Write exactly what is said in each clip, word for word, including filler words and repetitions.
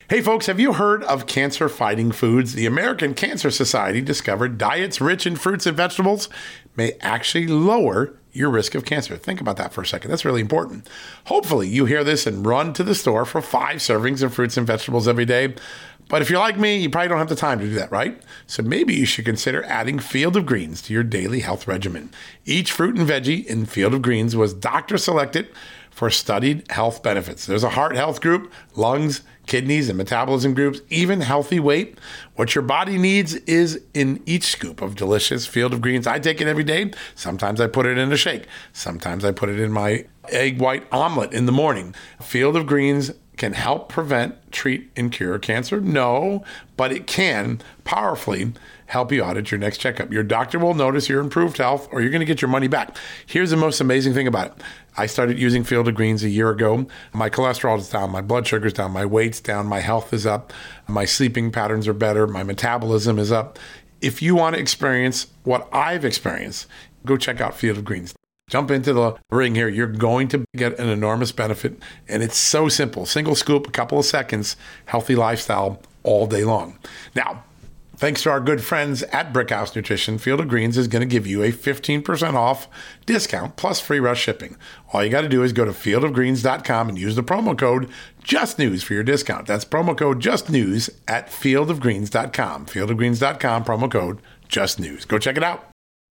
Hey folks, have you heard of cancer-fighting foods? The American Cancer Society discovered diets rich in fruits and vegetables may actually lower your risk of cancer. Think about that for a second. That's really important. Hopefully you hear this and run to the store for five servings of fruits and vegetables every day. But if you're like me, you probably don't have the time to do that, right? So maybe you should consider adding Field of Greens to your daily health regimen. Each fruit and veggie in Field of Greens was doctor selected for studied health benefits. There's a heart health group, lungs, kidneys, and metabolism groups, even healthy weight. What your body needs is in each scoop of delicious Field of Greens. I take it every day. Sometimes I put it in a shake. Sometimes I put it in my egg white omelet in the morning. Field of Greens can help prevent, treat, and cure cancer? No, but it can powerfully help you out at your next checkup. Your doctor will notice your improved health, or you're going to get your money back. Here's the most amazing thing about it. I started using Field of Greens a year ago. My cholesterol is down, my blood sugar's down, my weight's down, my health is up, my sleeping patterns are better, my metabolism is up. If you want to experience what I've experienced, go check out Field of Greens. Jump into the ring here. You're going to get an enormous benefit, and it's so simple. Single scoop, a couple of seconds, healthy lifestyle all day long. Now, thanks to our good friends at Brickhouse Nutrition, Field of Greens is going to give you a fifteen percent off discount plus free rush shipping. All you got to do is go to field of greens dot com and use the promo code JUSTNEWS for your discount. That's promo code JUSTNEWS at field of greens dot com. field of greens dot com, promo code JUSTNEWS. Go check it out.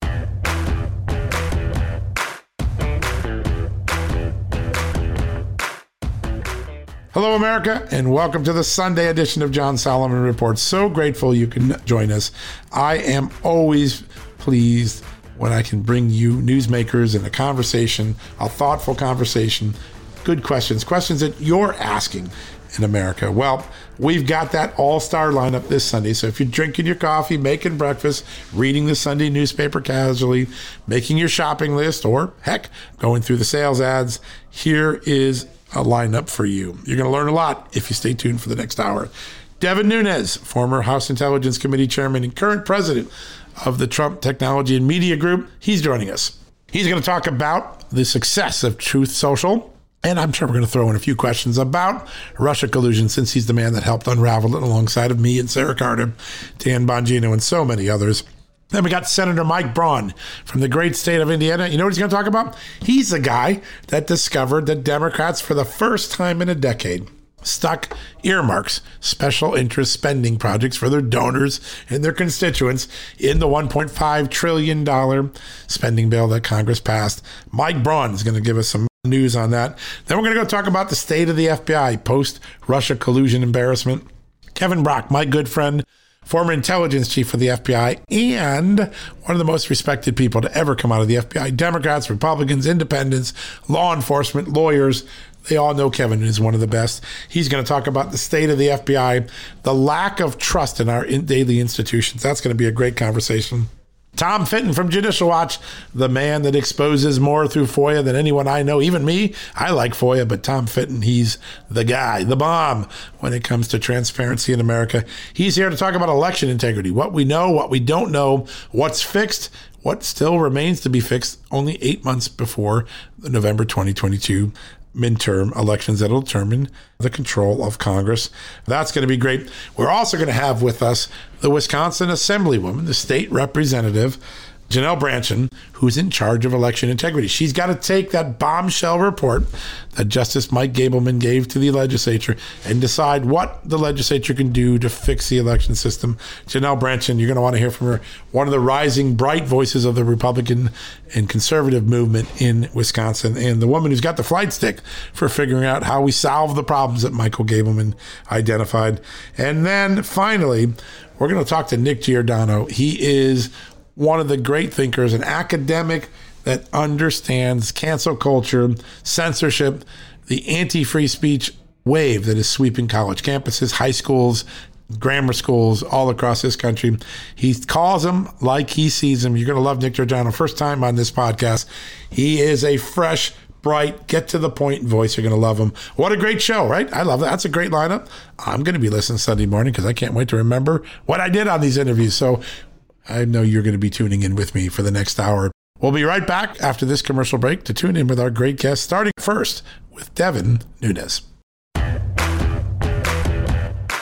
Hello, America, and welcome to the Sunday edition of John Solomon Report. So grateful you can join us. I am always pleased when I can bring you newsmakers and a conversation, a thoughtful conversation, good questions, questions that you're asking in America. Well, we've got that all-star lineup this Sunday. So if you're drinking your coffee, making breakfast, reading the Sunday newspaper casually, making your shopping list, or heck, going through the sales ads, here is a lineup for you. You're going to learn a lot if you stay tuned for the next hour. Devin Nunes, former House Intelligence Committee chairman and current president of the Trump Technology and Media Group, he's joining us. He's going to talk about the success of Truth Social, and I'm sure we're going to throw in a few questions about Russia collusion, since he's the man that helped unravel it alongside of me and Sarah Carter, Dan Bongino, and so many others. Then we got Senator Mike Braun from the great state of Indiana. You know what he's going to talk about? He's the guy that discovered that Democrats, for the first time in a decade, stuck earmarks, special interest spending projects for their donors and their constituents in the one point five trillion dollars spending bill that Congress passed. Mike Braun is going to give us some news on that. Then we're going to go talk about the state of the F B I post-Russia collusion embarrassment. Kevin Brock, my good friend, former intelligence chief for the F B I, and one of the most respected people to ever come out of the F B I. Democrats, Republicans, independents, law enforcement, lawyers, they all know Kevin is one of the best. He's going to talk about the state of the F B I, the lack of trust in our in daily institutions. That's going to be a great conversation. Tom Fitton from Judicial Watch, the man that exposes more through FOIA than anyone I know. Even me, I like FOIA, but Tom Fitton, he's the guy, the bomb when it comes to transparency in America. He's here to talk about election integrity, what we know, what we don't know, what's fixed, what still remains to be fixed only eight months before the November twenty twenty-two midterm elections that will determine the control of Congress. That's going to be great. We're also going to have with us the Wisconsin Assemblywoman, the state representative, Janelle Brandtjen, who's in charge of election integrity. She's got to take that bombshell report that Justice Mike Gableman gave to the legislature and decide what the legislature can do to fix the election system. Janelle Brandtjen, you're going to want to hear from her, one of the rising bright voices of the Republican and conservative movement in Wisconsin, and the woman who's got the flight stick for figuring out how we solve the problems that Michael Gableman identified. And then finally, we're going to talk to Nick Giordano. He is one of the great thinkers, an academic that understands cancel culture, censorship, the anti-free speech wave that is sweeping college campuses, high schools, grammar schools all across this country. He calls them like he sees them. You're going to love Nick Giordano. First time on this podcast. He is a fresh, bright, get to the point voice. You're going to love him. What a great show, right? I love that. That's a great lineup. I'm going to be listening Sunday morning because I can't wait to remember what I did on these interviews. So I know you're going to be tuning in with me for the next hour. We'll be right back after this commercial break to tune in with our great guest, starting first with Devin Nunes.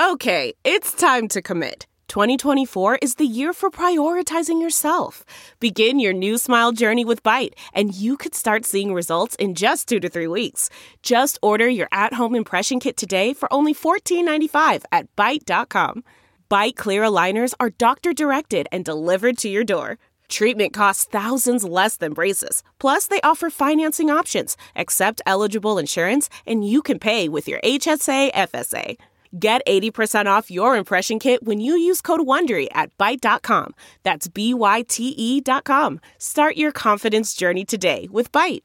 Okay, it's time to commit. twenty twenty-four is the year for prioritizing yourself. Begin your new smile journey with Byte, and you could start seeing results in just two to three weeks. Just order your at-home impression kit today for only fourteen ninety-five at byte dot com. Byte Clear aligners are doctor-directed and delivered to your door. Treatment costs thousands less than braces. Plus, they offer financing options, accept eligible insurance, and you can pay with your H S A F S A. Get eighty percent off your impression kit when you use code WONDERY at byte dot com. That's B Y T E dot com. Start your confidence journey today with Byte.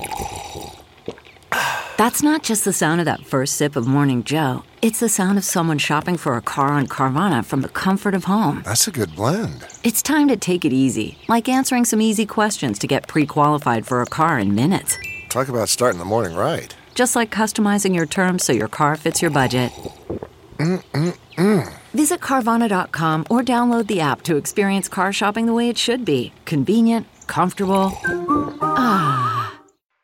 That's not just the sound of that first sip of Morning Joe. It's the sound of someone shopping for a car on Carvana from the comfort of home. That's a good blend. It's time to take it easy, like answering some easy questions to get pre-qualified for a car in minutes. Talk about starting the morning right. Just like customizing your terms so your car fits your budget. Mm-mm-mm. Visit Carvana dot com or download the app to experience car shopping the way it should be. Convenient, comfortable. Ah.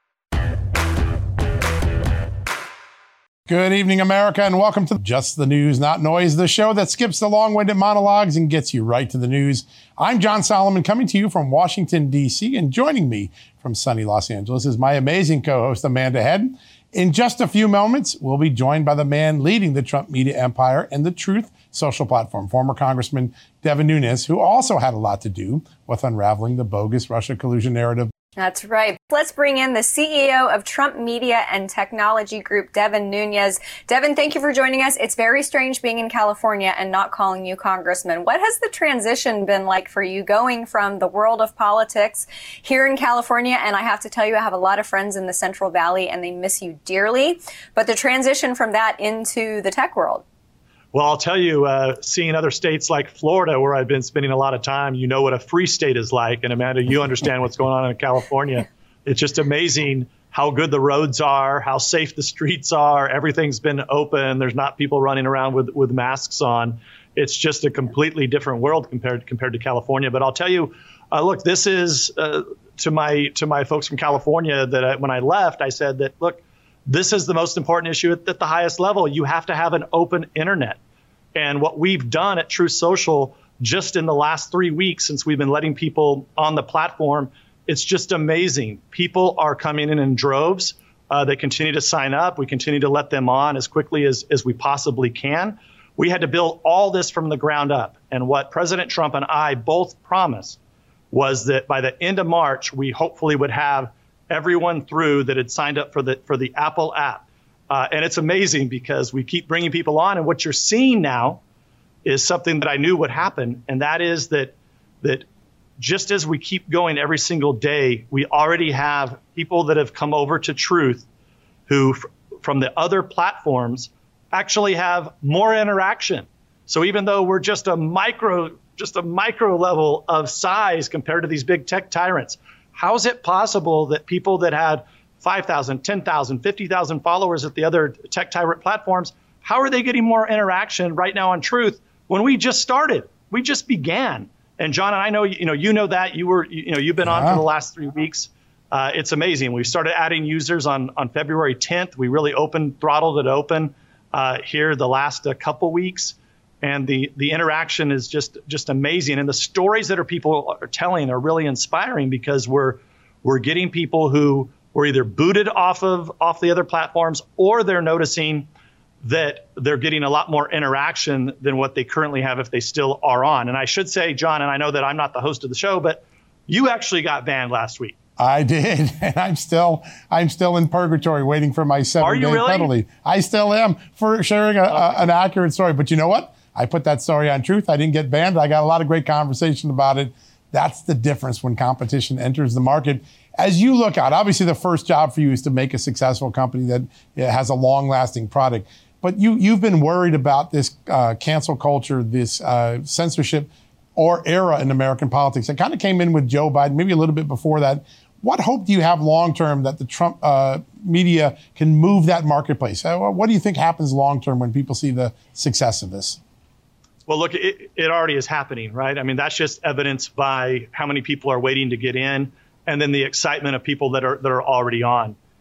Good evening, America, and welcome to Just the News, Not Noise, the show that skips the long-winded monologues and gets you right to the news. I'm John Solomon, coming to you from Washington, D C, and joining me from sunny Los Angeles is my amazing co-host, Amanda Head. In just a few moments, we'll be joined by the man leading the Trump media empire and the Truth Social platform, former Congressman Devin Nunes, who also had a lot to do with unraveling the bogus Russia collusion narrative. That's right. Let's bring in the C E O of Trump Media and Technology Group, Devin Nunes. Devin, thank you for joining us. It's very strange being in California and not calling you congressman. What has the transition been like for you going from the world of politics here in California? And I have to tell you, I have a lot of friends in the Central Valley and they miss you dearly. But the transition from that into the tech world. Well, I'll tell you, uh, seeing other states like Florida, where I've been spending a lot of time, you know what a free state is like. And Amanda, you understand what's going on in California. It's just amazing how good the roads are, how safe the streets are. Everything's been open. There's not people running around with, with masks on. It's just a completely different world compared compared to California. But I'll tell you, uh, look, this is uh, to my to my folks from California that I, when I left, I said that, look, this is the most important issue at, at the highest level. You have to have an open internet. And what we've done at Truth Social just in the last three weeks since we've been letting people on the platform, it's just amazing. People are coming in in droves. Uh, they continue to sign up. We continue to let them on as quickly as, as we possibly can. We had to build all this from the ground up. And what President Trump and I both promised was that by the end of March, we hopefully would have everyone through that had signed up for the for the Apple app. Uh, and it's amazing because we keep bringing people on. And what you're seeing now is something that I knew would happen. And that is that that just as we keep going every single day, we already have people that have come over to Truth who f- from the other platforms actually have more interaction. So even though we're just a micro, just a micro level of size compared to these big tech tyrants, how is it possible that people that had five thousand, ten thousand, fifty thousand followers at the other tech tyrant platforms, how are they getting more interaction right now on Truth when we just started? We just began. And John, and I know, you know, you know that you were, you know, you've been on for the last three weeks. Uh, it's amazing. We started adding users on, on February tenth. We really opened, throttled it open uh, here the last uh, couple weeks. And the, the interaction is just, just amazing. And the stories that are people are telling are really inspiring because we're, we're getting people who were either booted off of off the other platforms or they're noticing that they're getting a lot more interaction than what they currently have if they still are on. And I should say, John, and I know that I'm not the host of the show, but you actually got banned last week. I did, and I'm still I'm still in purgatory waiting for my seven-day really? penalty. I still am for sharing a, okay. a, an accurate story. But you know what? I put that story on Truth. I didn't get banned. I got a lot of great conversation about it. That's the difference when competition enters the market. As you look out, obviously the first job for you is to make a successful company that has a long-lasting product. But you, you've been worried about this uh, cancel culture, this uh, censorship or era in American politics. It kind of came in with Joe Biden, maybe a little bit before that. What hope do you have long-term that the Trump uh, media can move that marketplace? Uh, what do you think happens long-term when people see the success of this? Well, look, it, it already is happening, right? I mean, that's just evidenced by how many people are waiting to get in and then the excitement of people that are that are already on.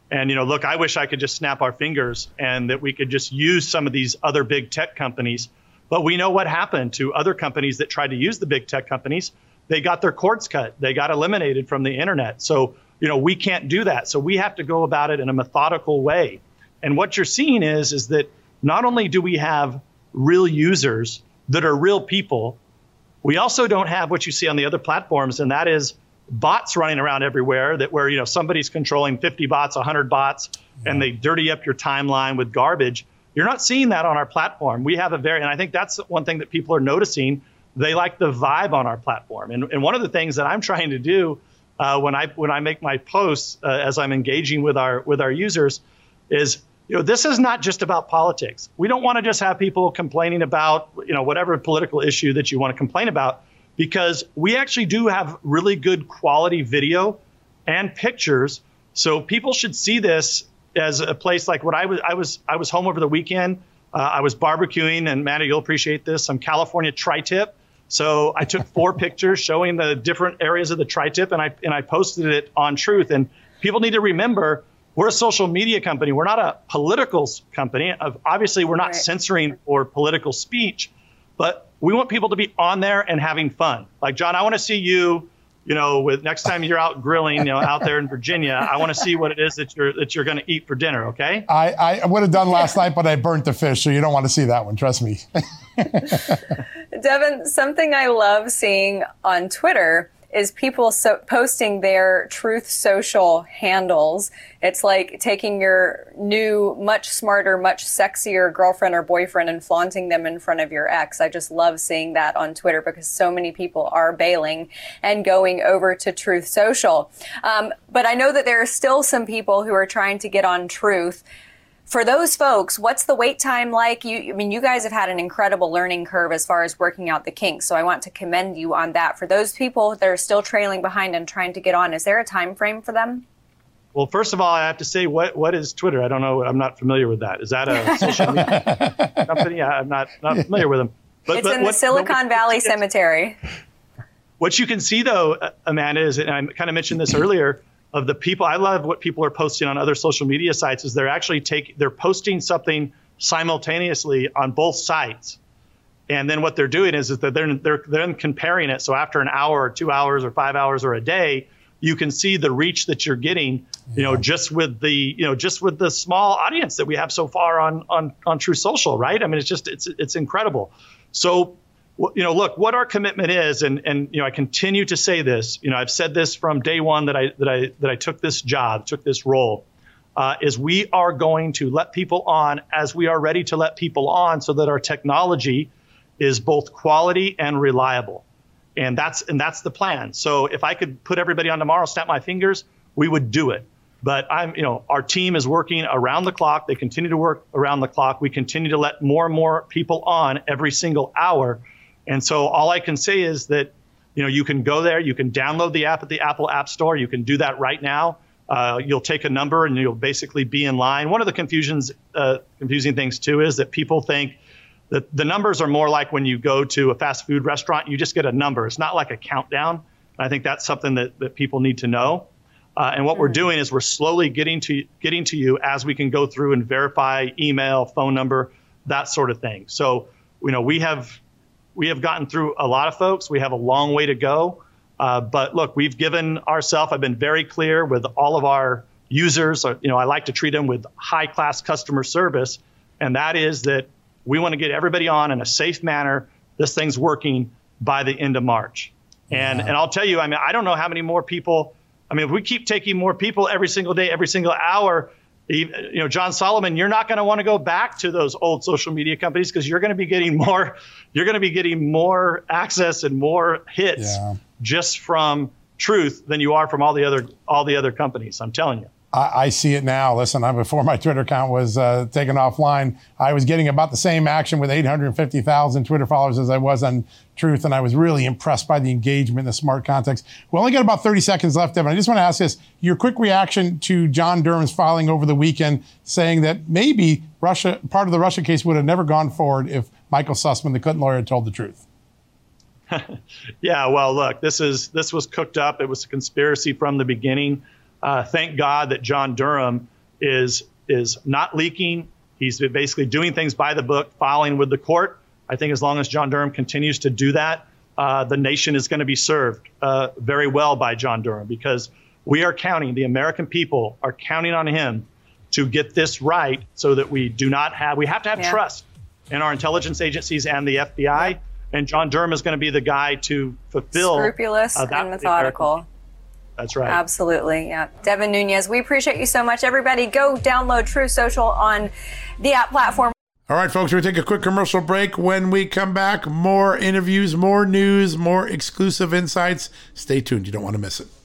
And, you know, look, I wish I could just snap our fingers and that we could just use some of these other big tech companies. But we know what happened to other companies that tried to use the big tech companies. They got their cords cut. They got eliminated from the internet. So, you know, we can't do that. So we have to go about it in a methodical way. And what you're seeing is, is that not only do we have real users that are real people, we also don't have what you see on the other platforms, and that is bots running around everywhere that where, you know, somebody's controlling fifty bots, one hundred bots, yeah. and they dirty up your timeline with garbage. You're not seeing that on our platform. We have a very, and I think that's one thing that people are noticing. They like the vibe on our platform. And, and one of the things that I'm trying to do uh, when I when I make my posts uh, as I'm engaging with our with our users is, you know, this is not just about politics. We don't want to just have people complaining about, you know, whatever political issue that you want to complain about, because we actually do have really good quality video and pictures. So people should see this as a place like what I was. I was I was home over the weekend. Uh, I was barbecuing, and Maddie, you'll appreciate this, some California tri-tip. So I took four pictures showing the different areas of the tri-tip, and I and I posted it on Truth. And people need to remember, we're a social media company. We're not a political company. Obviously, we're not right. censoring or political speech, but we want people to be on there and having fun. Like, John, I want to see you, you know, with next time you're out grilling, you know, out there in Virginia, I want to see what it is that you're that you're going to eat for dinner. OK, I, I would have done last night, but I burnt the fish. So you don't want to see that one. Trust me. Devin, something I love seeing on Twitter is people so posting their Truth Social handles. It's like taking your new, much smarter, much sexier girlfriend or boyfriend and flaunting them in front of your ex. I just love seeing that on Twitter because so many people are bailing and going over to Truth Social. Um, but I know that there are still some people who are trying to get on Truth. For those folks, what's the wait time like? You, I mean, you guys have had an incredible learning curve as far as working out the kinks. So I want to commend you on that. For those people that are still trailing behind and trying to get on, is there a time frame for them? Well, first of all, I have to say, what what is Twitter? I don't know. I'm not familiar with that. Is that a social media company? I'm not not familiar with them. But, it's but in what, the Silicon what, Valley Cemetery. What you can see, though, Amanda, is, and I kind of mentioned this earlier, of the people, I love what people are posting on other social media sites is they're actually taking, they're posting something simultaneously on both sites. And then what they're doing is, is that they're, they're, they're comparing it. So after an hour or two hours or five hours or a day, you can see the reach that you're getting, you know, just with the, you know, just with the small audience that we have so far on, on, on Truth Social, right? I mean, it's just, it's, it's incredible. So, you know, look, what our commitment is, and, and, you know, I continue to say this, you know, I've said this from day one that I, that I, that I took this job, took this role, uh, is we are going to let people on as we are ready to let people on so that our technology is both quality and reliable. And that's, and that's the plan. So if I could put everybody on tomorrow, snap my fingers, we would do it. But I'm, you know, our team is working around the clock. They continue to work around the clock. We continue to let more and more people on every single hour. And so all I can say is that, you know, you can go there, you can download the app at the Apple App Store. You can do that right now. Uh, you'll take a number and you'll basically be in line. One of the confusions, uh, confusing things, too, is that people think that the numbers are more like when you go to a fast food restaurant, you just get a number. It's not like a countdown. And I think that's something that, that people need to know. Uh, and what mm-hmm. we're doing is we're slowly getting to getting to you as we can go through and verify email, phone number, that sort of thing. So, you know, we have we have gotten through a lot of folks. We have a long way to go. Uh, but look, we've given ourselves, I've been very clear with all of our users. You know, I like to treat them with high class customer service. And that is that we want to get everybody on in a safe manner. This thing's working by the end of March. And, yeah. and I'll tell you, I mean, I don't know how many more people. I mean, if we keep taking more people every single day, every single hour, you know, John Solomon, you're not going to want to go back to those old social media companies because you're going to be getting more, you're going to be getting more access and more hits yeah. just from Truth than you are from all the other, all the other companies. I'm telling you. I, I see it now. Listen, I, before my Twitter account was uh, taken offline, I was getting about the same action with eight hundred fifty thousand Twitter followers as I was on Truth, and I was really impressed by the engagement, the smart context. We only got about thirty seconds left, Devin. I just want to ask this, your quick reaction to John Durham's filing over the weekend saying that maybe Russia, part of the Russia case would have never gone forward if Michael Sussman, the Clinton lawyer, had told the truth. Yeah, well, look, this is this was cooked up. It was a conspiracy from the beginning. Uh, thank God that John Durham is is not leaking. He's basically doing things by the book, filing with the court. I think as long as John Durham continues to do that, uh, the nation is going to be served uh, very well by John Durham, because we are counting, the American people are counting on him to get this right, so that we do not have, we have to have yeah. trust in our intelligence agencies and the F B I. Yeah. And John Durham is going to be the guy to fulfill. Scrupulous uh, and methodical. That's right. Absolutely. Yeah. Devin Nunes, we appreciate you so much. Everybody go download Truth Social on the app platform. All right, folks, we're going to take a quick commercial break. When we come back, more interviews, more news, more exclusive insights. Stay tuned. You don't want to miss it.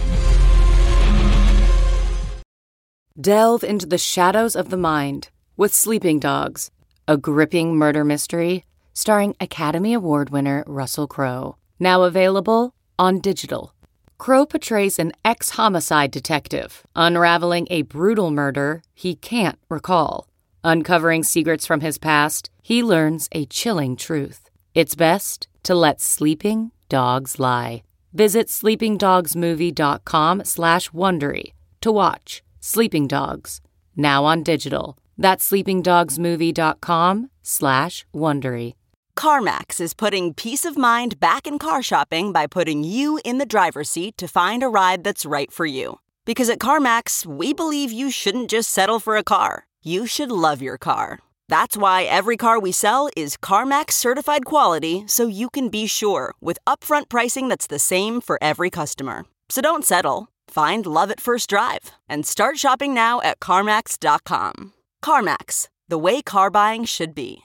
Delve into the shadows of the mind with Sleeping Dogs, a gripping murder mystery starring Academy Award winner Russell Crowe. Now available on digital. Crowe portrays an ex-homicide detective unraveling a brutal murder he can't recall. Uncovering secrets from his past, he learns a chilling truth. It's best to let sleeping dogs lie. Visit sleepingdogsmovie.com slash Wondery to watch Sleeping Dogs, now on digital. That's sleepingdogsmovie.com slash Wondery. CarMax is putting peace of mind back in car shopping by putting you in the driver's seat to find a ride that's right for you. Because at CarMax, we believe you shouldn't just settle for a car. You should love your car. That's why every car we sell is CarMax certified quality, so you can be sure with upfront pricing that's the same for every customer. So don't settle. Find love at first drive and start shopping now at CarMax dot com. CarMax, the way car buying should be.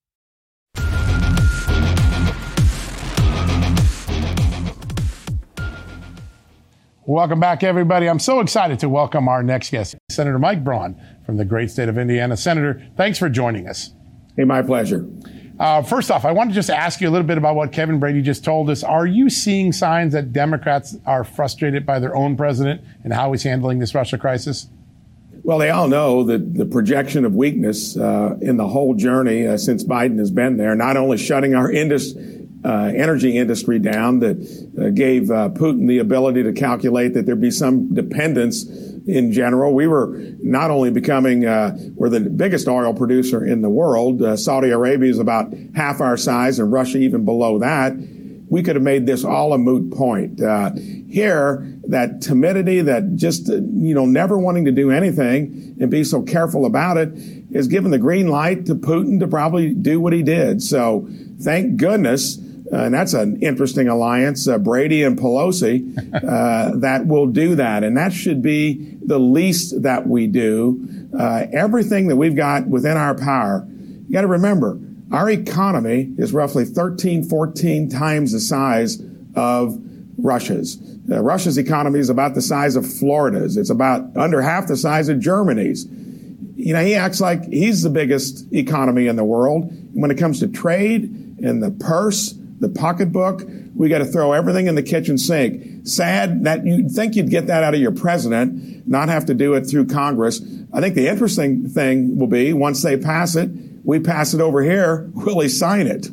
Welcome back, everybody. I'm so excited to welcome our next guest, Senator Mike Braun from the great state of Indiana. Senator, thanks for joining us. Hey, my pleasure. Uh, first off, I want to just ask you a little bit about what Kevin Brady just told us. Are you seeing signs that Democrats are frustrated by their own president and how he's handling this Russia crisis? Well, they all know that the projection of weakness uh, in the whole journey uh, since Biden has been there, not only shutting our industry, Uh, energy industry down, that uh, gave uh, Putin the ability to calculate that there'd be some dependence in general. We were not only becoming, uh, we're the biggest oil producer in the world. Uh, Saudi Arabia is about half our size and Russia even below that. We could have made this all a moot point. Uh, here, that timidity, that just, uh, you know, never wanting to do anything and be so careful about it is given the green light to Putin to probably do what he did. So thank goodness. Uh, and that's an interesting alliance, uh, Brady and Pelosi, uh, that will do that. And that should be the least that we do. Uh, everything that we've got within our power, you got to remember, our economy is roughly thirteen, fourteen times the size of Russia's. Uh, Russia's economy is about the size of Florida's. It's about under half the size of Germany's. You know, he acts like he's the biggest economy in the world. When it comes to trade and the purse, the pocketbook, we got to throw everything in the kitchen sink. Sad that you'd think you'd get that out of your president, not have to do it through Congress. I think the interesting thing will be once they pass it, we pass it over here, will he sign it?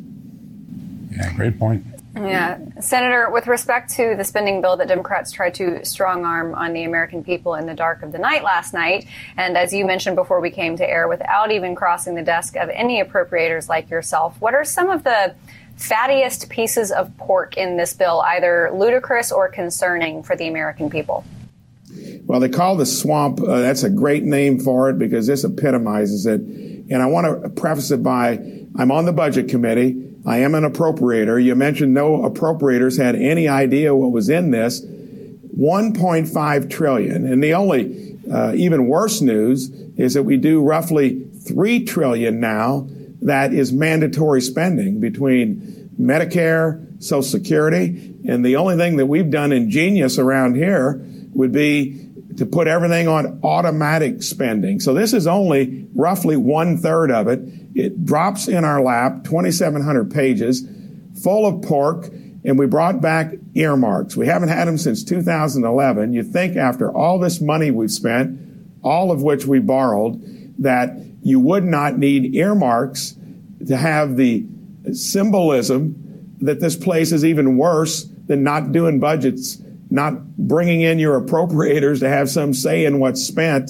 Yeah, great point. Yeah. Senator, with respect to the spending bill that Democrats tried to strong arm on the American people in the dark of the night last night, and as you mentioned before we came to air, without even crossing the desk of any appropriators like yourself, what are some of the fattiest pieces of pork in this bill, either ludicrous or concerning for the American people? Well, they call the swamp, uh, that's a great name for it because this epitomizes it. And I want to preface it by, I'm on the budget committee. I am an appropriator. You mentioned no appropriators had any idea what was in this. one point five trillion dollars. And the only uh, even worse news is that we do roughly three trillion dollars now that is mandatory spending between Medicare, Social Security, and the only thing that we've done ingenious around here would be to put everything on automatic spending. So this is only roughly one third of it. It drops in our lap, twenty-seven hundred pages, full of pork, and we brought back earmarks. We haven't had them since two thousand eleven. You'd think after all this money we've spent, all of which we borrowed, that you would not need earmarks to have the symbolism that this place is even worse than not doing budgets, not bringing in your appropriators to have some say in what's spent.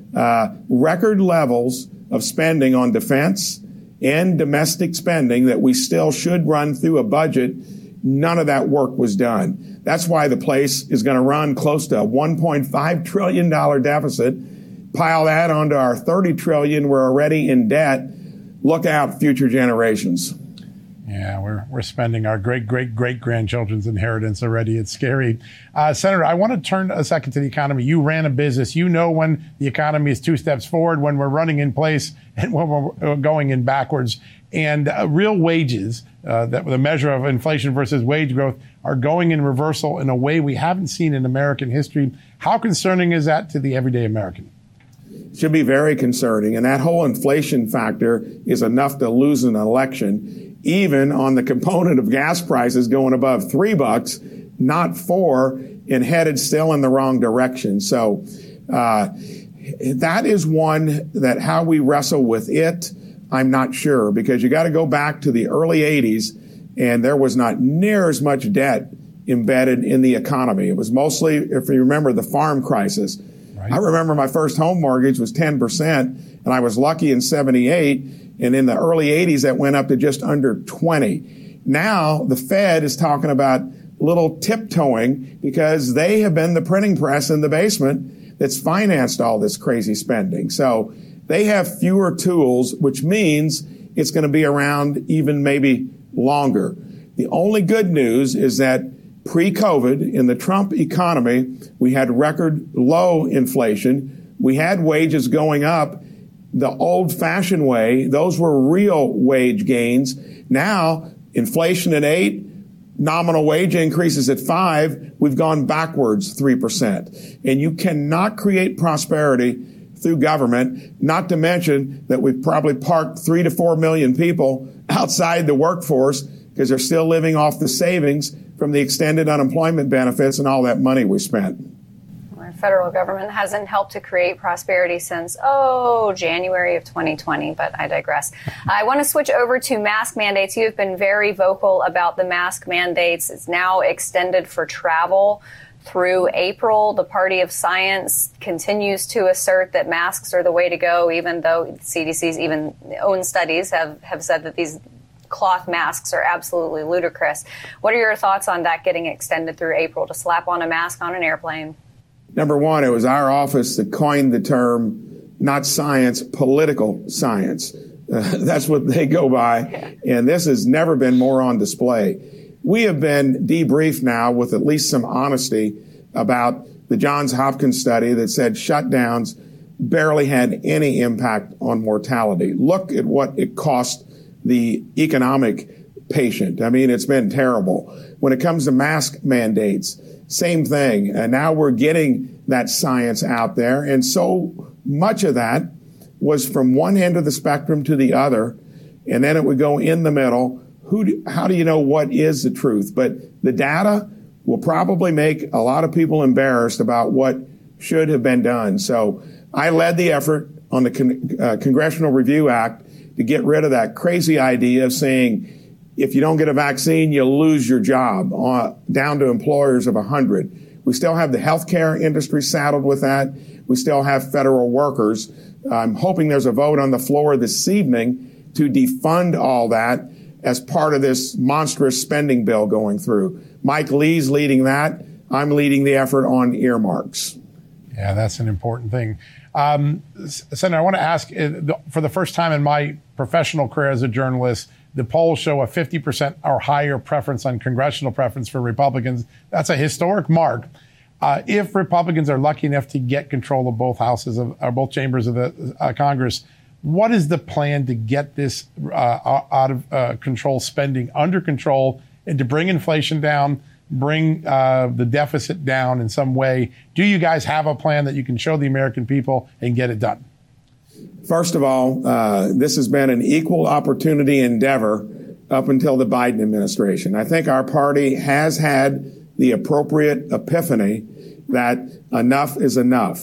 uh, record levels of spending on defense and domestic spending that we still should run through a budget. None of that work was done. That's why the place is going to run close to a one point five trillion dollars deficit. Pile that onto our thirty trillion dollars. We're already in debt. Look out, future generations. Yeah, we're we're spending our great, great, great grandchildren's inheritance already. It's scary. Uh, Senator, I want to turn a second to the economy. You ran a business. You know when the economy is two steps forward, when we're running in place, and when we're going in backwards. And uh, real wages, uh, that the measure of inflation versus wage growth, are going in reversal in a way we haven't seen in American history. How concerning is that to the everyday American? Should be very concerning. And that whole inflation factor is enough to lose an election, even on the component of gas prices going above three bucks, not four, and headed still in the wrong direction. So uh, that is one that how we wrestle with it, I'm not sure, because you got to go back to the early eighties, and there was not near as much debt embedded in the economy. It was mostly, if you remember, the farm crisis. Right. I remember my first home mortgage was ten percent, and I was lucky in seventy-eight. And in the early eighties, that went up to just under twenty. Now the Fed is talking about little tiptoeing because they have been the printing press in the basement that's financed all this crazy spending. So they have fewer tools, which means it's going to be around even maybe longer. The only good news is that pre-COVID, in the Trump economy, we had record low inflation. We had wages going up the old-fashioned way. Those were real wage gains. Now, inflation at eight, nominal wage increases at five, we've gone backwards three percent. And you cannot create prosperity through government, not to mention that we've probably parked three to four million people outside the workforce because they're still living off the savings from the extended unemployment benefits and all that money we spent. Our federal government hasn't helped to create prosperity since, oh, January of twenty twenty, but I digress. I want to switch over to mask mandates. You have been very vocal about the mask mandates. It's now extended for travel through April. The Party of Science continues to assert that masks are the way to go, even though C D C's even own studies have, have said that these cloth masks are absolutely ludicrous. What are your thoughts on that getting extended through April to slap on a mask on an airplane? Number one, it was our office that coined the term, not science, political science. Uh, that's what they go by. And this has never been more on display. We have been debriefed now with at least some honesty about the Johns Hopkins study that said shutdowns barely had any impact on mortality. Look at what it cost the economic patient. I mean, it's been terrible. When it comes to mask mandates, same thing. And now we're getting that science out there. And so much of that was from one end of the spectrum to the other. And then it would go in the middle. Who do, how do you know what is the truth? But the data will probably make a lot of people embarrassed about what should have been done. So I led the effort on the Con- uh, Congressional Review Act to get rid of that crazy idea of saying, if you don't get a vaccine, you'll lose your job, uh, down to employers of one hundred. We still have the healthcare industry saddled with that. We still have federal workers. I'm hoping there's a vote on the floor this evening to defund all that as part of this monstrous spending bill going through. Mike Lee's leading that. I'm leading the effort on earmarks. Yeah, that's an important thing. Um, Senator, I want to ask, uh, for the first time in my professional career as a journalist, the polls show a fifty percent or higher preference on congressional preference for Republicans. That's a historic mark. Uh, if Republicans are lucky enough to get control of both houses of, or both chambers of the uh, Congress, what is the plan to get this uh, out of uh, control spending under control and to bring inflation down, bring uh, the deficit down in some way? Do you guys have a plan that you can show the American people and get it done? First of all, uh, this has been an equal opportunity endeavor up until the Biden administration. I think our party has had the appropriate epiphany that enough is enough.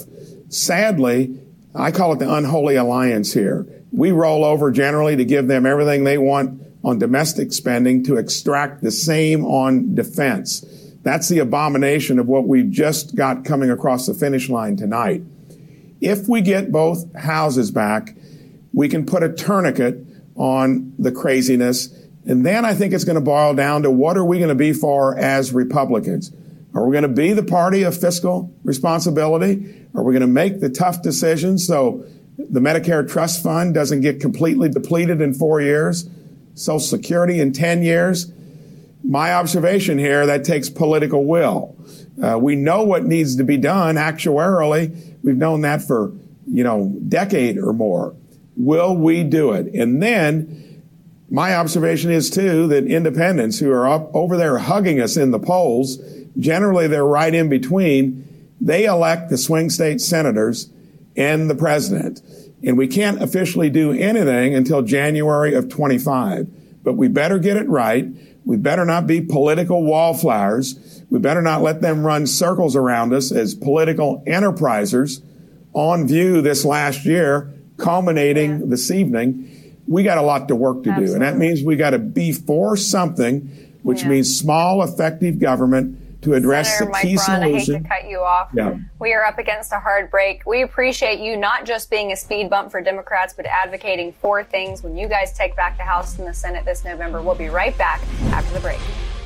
Sadly, I call it the unholy alliance here. We roll over generally to give them everything they want on domestic spending to extract the same on defense. That's the abomination of what we've just got coming across the finish line tonight. if we get both houses back, we can put a tourniquet on the craziness. And then I think it's going to boil down to what are we going to be for as Republicans? Are we going to be the party of fiscal responsibility? Are we going to make the tough decisions so the Medicare Trust Fund doesn't get completely depleted in four years? Social Security in ten years? My observation here, that takes political will. Uh, we know what needs to be done actuarially. We've known that for, you know, decade or more. Will we do it? And then my observation is, too, that independents who are up over there hugging us in the polls, generally they're right in between. They elect the swing state senators and the president. And we can't officially do anything until January of twenty-five. But we better get it right. We better not be political wallflowers. We better not let them run circles around us as political enterprisers on view this last year, culminating yeah. this evening. We got a lot to work to Absolutely. do. And that means we got to be for something, which yeah. means small, effective government to address Senator the Mike key Braun, solution. I hate to cut you off. Yeah. We are up against a hard break. We appreciate you not just being a speed bump for Democrats, but advocating for things when you guys take back the House and the Senate this November. We'll be right back after the break.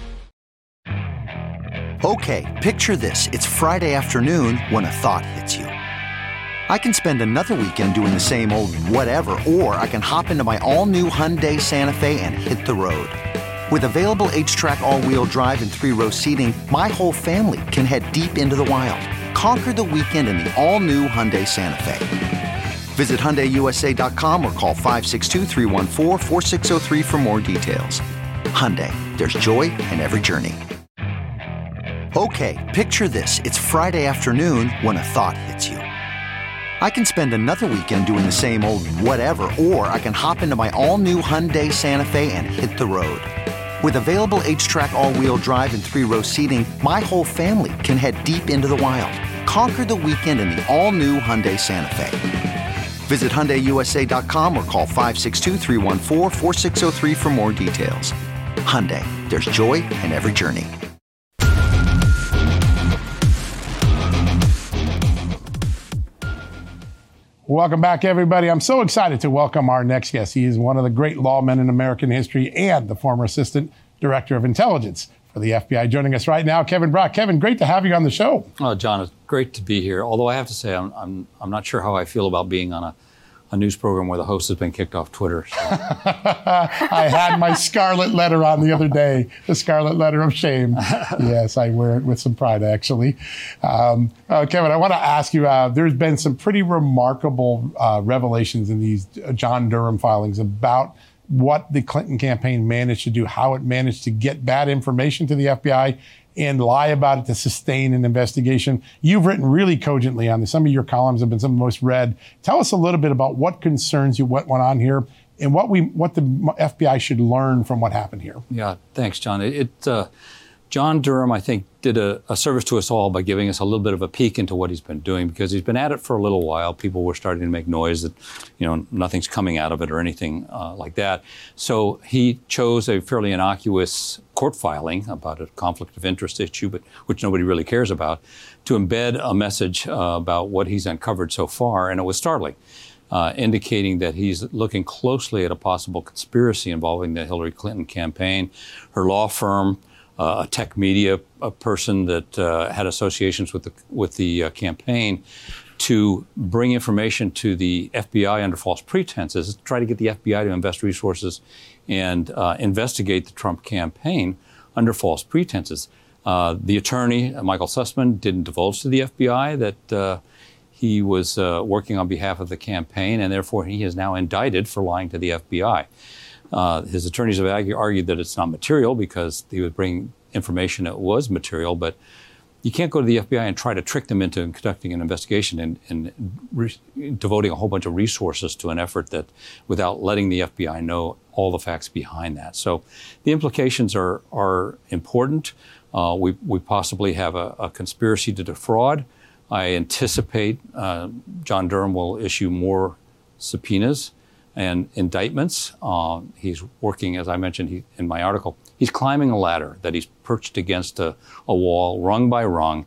Okay, picture this. It's Friday afternoon when a thought hits you. I can spend another weekend doing the same old whatever, or I can hop into my all-new Hyundai Santa Fe and hit the road. With available H-Track all-wheel drive and three-row seating, my whole family can head deep into the wild. Conquer the weekend in the all-new Hyundai Santa Fe. Visit Hyundai U S A dot com or call five six two, three one four, four six zero three for more details. Hyundai, there's joy in every journey. Okay, picture this. It's Friday afternoon when a thought hits you. I can spend another weekend doing the same old whatever, or I can hop into my all-new Hyundai Santa Fe and hit the road. With available H-Track all-wheel drive and three-row seating, my whole family can head deep into the wild. Conquer the weekend in the all-new Hyundai Santa Fe. Visit Hyundai U S A dot com or call five six two, three one four, four six zero three for more details. Hyundai, there's joy in every journey. Welcome back, everybody. I'm so excited to welcome our next guest. He is one of the great lawmen in American history and the former Assistant Director of Intelligence for the F B I. Joining us right now, Kevin Brock. Kevin, great to have you on the show. Oh, John, it's great to be here. Although I have to say, I'm I'm, I'm not sure how I feel about being on a, a news program where the host has been kicked off Twitter. So. I had my scarlet letter on the other day, the scarlet letter of shame. Yes, I wear it with some pride, actually. Um, uh, Kevin, I want to ask you, uh, there's been some pretty remarkable uh, revelations in these John Durham filings about what the Clinton campaign managed to do, how it managed to get bad information to the F B I and lie about it to sustain an investigation. You've written really cogently on this. Some of your columns have been some of the most read. Tell us a little bit about what concerns you, what went on here, and what we, what the F B I should learn from what happened here. Yeah, thanks, John. It, it uh, John Durham, I think, did a, a service to us all by giving us a little bit of a peek into what he's been doing, because he's been at it for a little while. People were starting to make noise that, you know, nothing's coming out of it or anything uh, like that. So he chose a fairly innocuous court filing about a conflict of interest issue, but which nobody really cares about, to embed a message uh, about what he's uncovered so far, and it was startling. Uh, indicating that he's looking closely at a possible conspiracy involving the Hillary Clinton campaign, her law firm, uh, a tech media a person that uh, had associations with the with the uh, campaign, to bring information to the F B I under false pretenses, to try to get the F B I to invest resources and uh, investigate the Trump campaign under false pretenses. Uh, the attorney, Michael Sussman, didn't divulge to the F B I that uh, he was uh, working on behalf of the campaign, and therefore he is now indicted for lying to the F B I. Uh, his attorneys have argue, argued that it's not material because he was bringing information that was material, but you can't go to the F B I and try to trick them into conducting an investigation and, and re- devoting a whole bunch of resources to an effort that, without letting the F B I know all the facts behind that. So the implications are are important. Uh, we we possibly have a, a conspiracy to defraud. I anticipate uh, John Durham will issue more subpoenas and indictments. Uh, he's working, as I mentioned he, in my article, he's climbing a ladder that he's perched against a, a wall, rung by rung.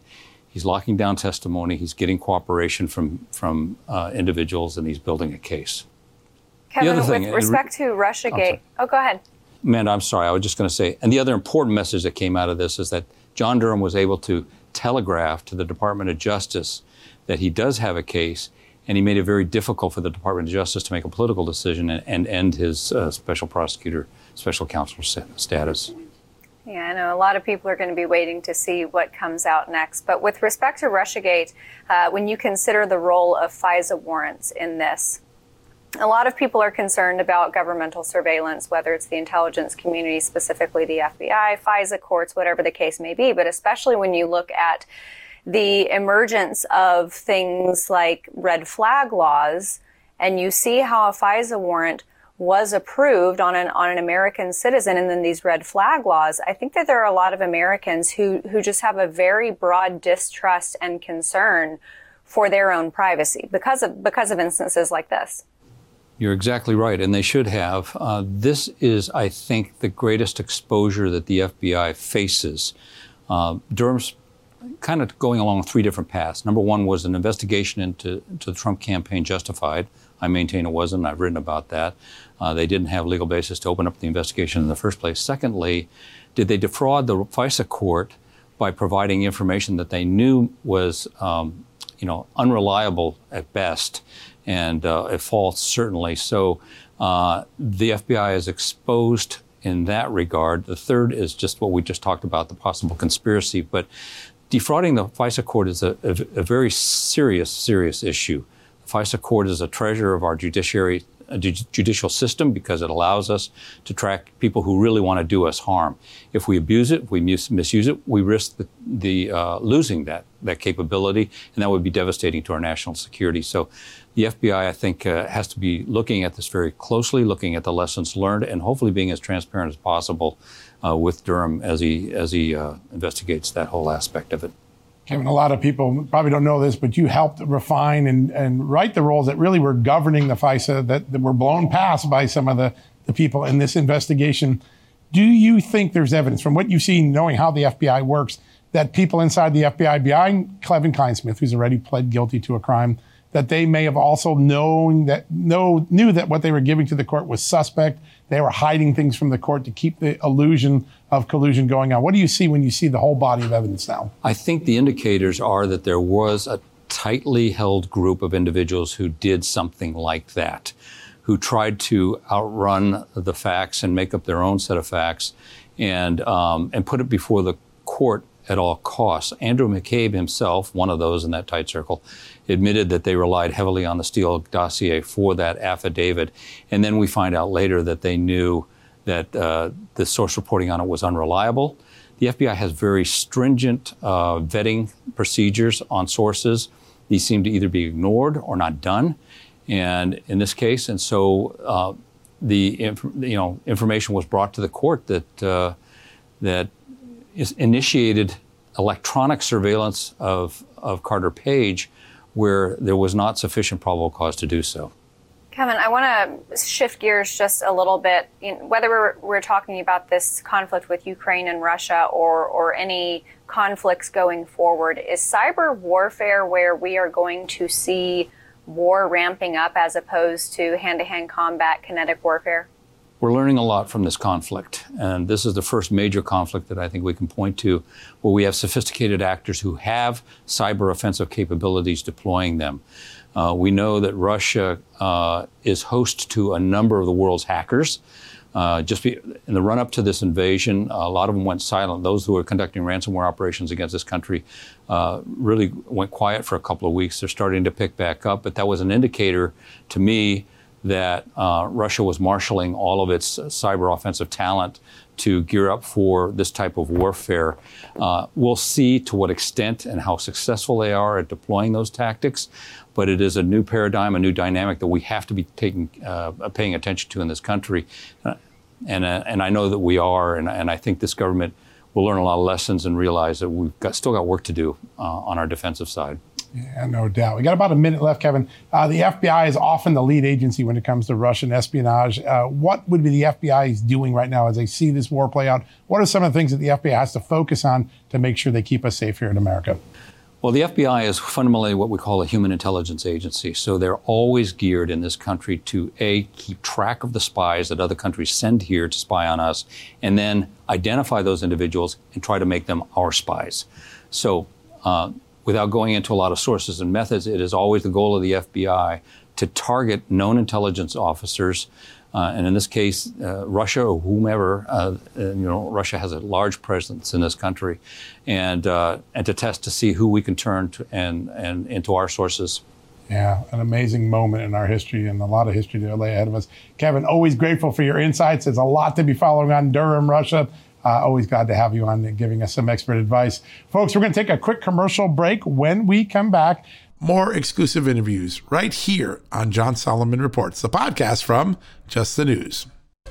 He's locking down testimony. He's getting cooperation from from uh, individuals, and he's building a case. Kevin, with thing, respect to Russiagate, oh, go ahead. Amanda, I'm sorry. I was just going to say, and the other important message that came out of this is that John Durham was able to telegraph to the Department of Justice that he does have a case, and he made it very difficult for the Department of Justice to make a political decision and, and end his uh, special prosecutor, special counsel status. Yeah, I know a lot of people are going to be waiting to see what comes out next. But with respect to Russiagate, uh, when you consider the role of FISA warrants in this, a lot of people are concerned about governmental surveillance, whether it's the intelligence community, specifically the F B I, FISA courts, whatever the case may be. But especially when you look at the emergence of things like red flag laws, and you see how a FISA warrant was approved on an on an American citizen, and then these red flag laws, I think that there are a lot of Americans who, who just have a very broad distrust and concern for their own privacy because of because of instances like this. You're exactly right, and they should have. Uh, this is, I think, the greatest exposure that the F B I faces. Uh, Durham's kind of going along three different paths. Number one was an investigation into, into the Trump campaign justified. I maintain it wasn't. I've written about that. Uh, they didn't have legal basis to open up the investigation in the first place. Secondly, did they defraud the FISA court by providing information that they knew was, um, you know, unreliable at best, and uh, a false certainly. So uh, the F B I is exposed in that regard. The third is just what we just talked about, the possible conspiracy. But defrauding the FISA court is a, a, a very serious, serious issue. The FISA court is a treasure of our judiciary, uh, ju- judicial system because it allows us to track people who really want to do us harm. If we abuse it, if we mis- misuse it, we risk the, the uh, losing that that capability, and that would be devastating to our national security. So the F B I, I think, uh, has to be looking at this very closely, looking at the lessons learned, and hopefully being as transparent as possible uh, with Durham as he as he uh, investigates that whole aspect of it. Kevin, a lot of people probably don't know this, but you helped refine and, and write the rules that really were governing the FISA that, that were blown past by some of the, the people in this investigation. Do you think there's evidence from what you've seen, knowing how the F B I works, that people inside the F B I, behind Kevin Clinesmith, who's already pled guilty to a crime, that they may have also known that know knew that what they were giving to the court was suspect? They were hiding things from the court to keep the illusion of collusion going on. What do you see when you see the whole body of evidence now? I think the indicators are that there was a tightly held group of individuals who did something like that, who tried to outrun the facts and make up their own set of facts and um, and put it before the court at all costs. Andrew McCabe himself, one of those in that tight circle, admitted that they relied heavily on the Steele dossier for that affidavit. And then we find out later that they knew that uh, the source reporting on it was unreliable. The F B I has very stringent uh, vetting procedures on sources. These seem to either be ignored or not done. And in this case, and so uh, the inf- you know information was brought to the court that uh, that is initiated electronic surveillance of, of Carter Page where there was not sufficient probable cause to do so. Kevin, I want to shift gears just a little bit. You know, whether we're, we're talking about this conflict with Ukraine and Russia or, or any conflicts going forward, is cyber warfare where we are going to see war ramping up as opposed to hand-to-hand combat, kinetic warfare? We're learning a lot from this conflict, and this is the first major conflict that I think we can point to where we have sophisticated actors who have cyber offensive capabilities deploying them. Uh, we know that Russia uh, is host to a number of the world's hackers. Uh, just be, in the run-up to this invasion, a lot of them went silent. Those who were conducting ransomware operations against this country uh, really went quiet for a couple of weeks. They're starting to pick back up, but that was an indicator to me that uh, Russia was marshaling all of its cyber offensive talent to gear up for this type of warfare. Uh, we'll see to what extent and how successful they are at deploying those tactics, but it is a new paradigm, a new dynamic that we have to be taking, uh, paying attention to in this country. Uh, and, uh, and I know that we are, and, and I think this government will learn a lot of lessons and realize that we've got, still got work to do uh, on our defensive side. Yeah, no doubt. We got about a minute left, Kevin. Uh, the F B I is often the lead agency when it comes to Russian espionage. Uh, what would be the F B I doing right now as they see this war play out? What are some of the things that the F B I has to focus on to make sure they keep us safe here in America? Well, the F B I is fundamentally what we call a human intelligence agency. So they're always geared in this country to, A, keep track of the spies that other countries send here to spy on us, and then identify those individuals and try to make them our spies. So uh, without going into a lot of sources and methods, it is always the goal of the F B I to target known intelligence officers. Uh, and in this case, uh, Russia or whomever, uh, you know, Russia has a large presence in this country, and uh, and to test to see who we can turn to and and into our sources. Yeah, an amazing moment in our history, and a lot of history to lay ahead of us. Kevin, always grateful for your insights. There's a lot to be following on Durham, Russia. Uh, always glad to have you on and giving us some expert advice. Folks, we're going to take a quick commercial break. When we come back, more exclusive interviews right here on John Solomon Reports, the podcast from Just the News.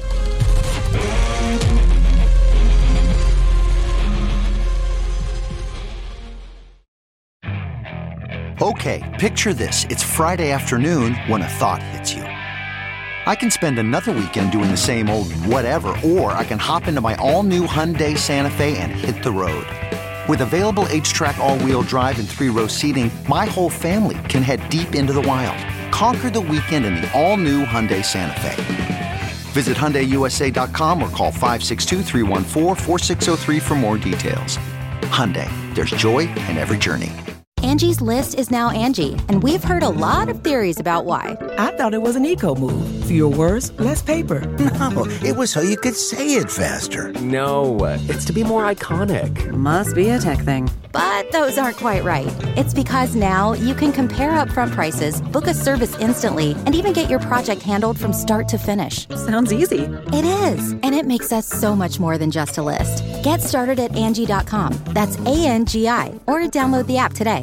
Okay, picture this. It's Friday afternoon when a thought hits you. I can spend another weekend doing the same old whatever, or I can hop into my all-new Hyundai Santa Fe and hit the road. With available H-Track all-wheel drive and three-row seating, my whole family can head deep into the wild. Conquer the weekend in the all-new Hyundai Santa Fe. Visit Hyundai U S A dot com or call five six two, three one four, four six zero three for more details. Hyundai, there's joy in every journey. Angie's List is now Angie, and we've heard a lot of theories about why. I thought it was an eco move. Fewer words, less paper. No, it was so you could say it faster. No, it's to be more iconic. Must be a tech thing. But those aren't quite right. It's because now you can compare upfront prices, book a service instantly, and even get your project handled from start to finish. Sounds easy. It is, and it makes us so much more than just a list. Get started at Angie dot com. That's A N G I, or download the app today.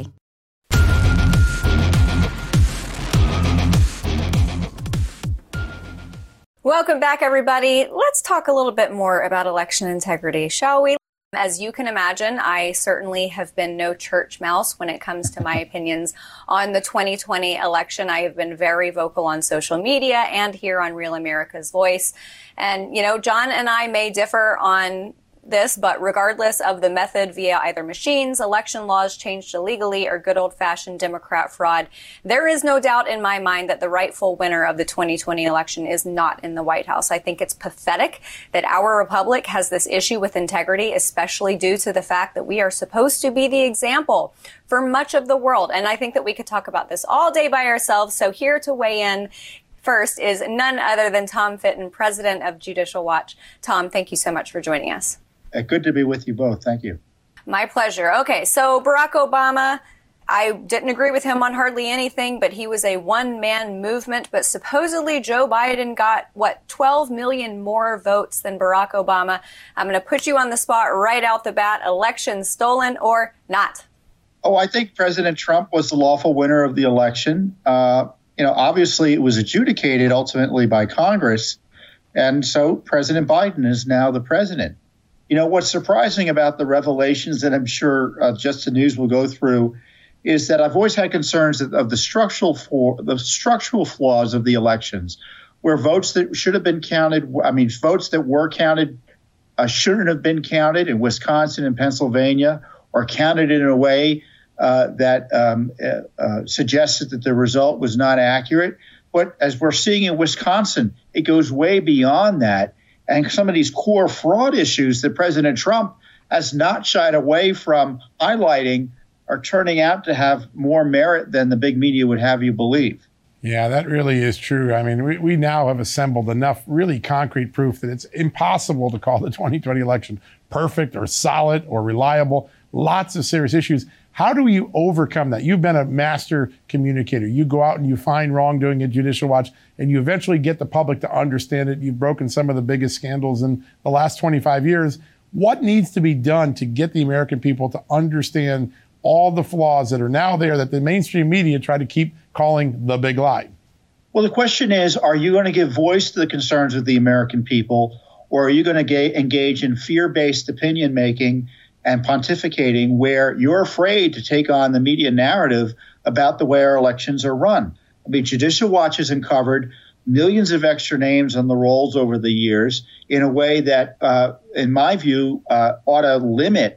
Welcome back, everybody. Let's talk a little bit more about election integrity, shall we? As you can imagine, I certainly have been no church mouse when it comes to my opinions on the twenty twenty election. I have been very vocal on social media and here on Real America's Voice. And, you know, John and I may differ on this, but regardless of the method via either machines, election laws changed illegally, or good old-fashioned Democrat fraud, there is no doubt in my mind that the rightful winner of the twenty twenty election is not in the White House. I think it's pathetic that our republic has this issue with integrity, especially due to the fact that we are supposed to be the example for much of the world. And I think that we could talk about this all day by ourselves. So here to weigh in first is none other than Tom Fitton, president of Judicial Watch. Tom, thank you so much for joining us. Uh, good to be with you both. Thank you. My pleasure. Okay, so Barack Obama, I didn't agree with him on hardly anything, but he was a one-man movement. But supposedly Joe Biden got, what, twelve million more votes than Barack Obama. I'm going to put you on the spot right out the bat. Election stolen or not? Oh, I think President Trump was the lawful winner of the election. Uh, you know, obviously it was adjudicated ultimately by Congress. And so President Biden is now the president. You know, what's surprising about the revelations that I'm sure uh, Just the News will go through is that I've always had concerns of, of the structural for, the structural flaws of the elections, where votes that should have been counted, I mean, votes that were counted uh, shouldn't have been counted in Wisconsin and Pennsylvania, or counted in a way uh, that um, uh, uh, suggested that the result was not accurate. But as we're seeing in Wisconsin, it goes way beyond that. And some of these core fraud issues that President Trump has not shied away from highlighting are turning out to have more merit than the big media would have you believe. Yeah, that really is true. I mean, we, we now have assembled enough really concrete proof that it's impossible to call the twenty twenty election perfect or solid or reliable. Lots of serious issues. How do you overcome that? You've been a master communicator. You go out and you find wrongdoing at Judicial Watch, and you eventually get the public to understand it. You've broken some of the biggest scandals in the last twenty-five years. What needs to be done to get the American people to understand all the flaws that are now there that the mainstream media try to keep calling the big lie? Well, the question is, are you going to give voice to the concerns of the American people, or are you going to ga- engage in fear-based opinion making and pontificating where you're afraid to take on the media narrative about the way our elections are run? I mean, Judicial Watch has uncovered millions of extra names on the rolls over the years in a way that, uh, in my view, uh, ought to limit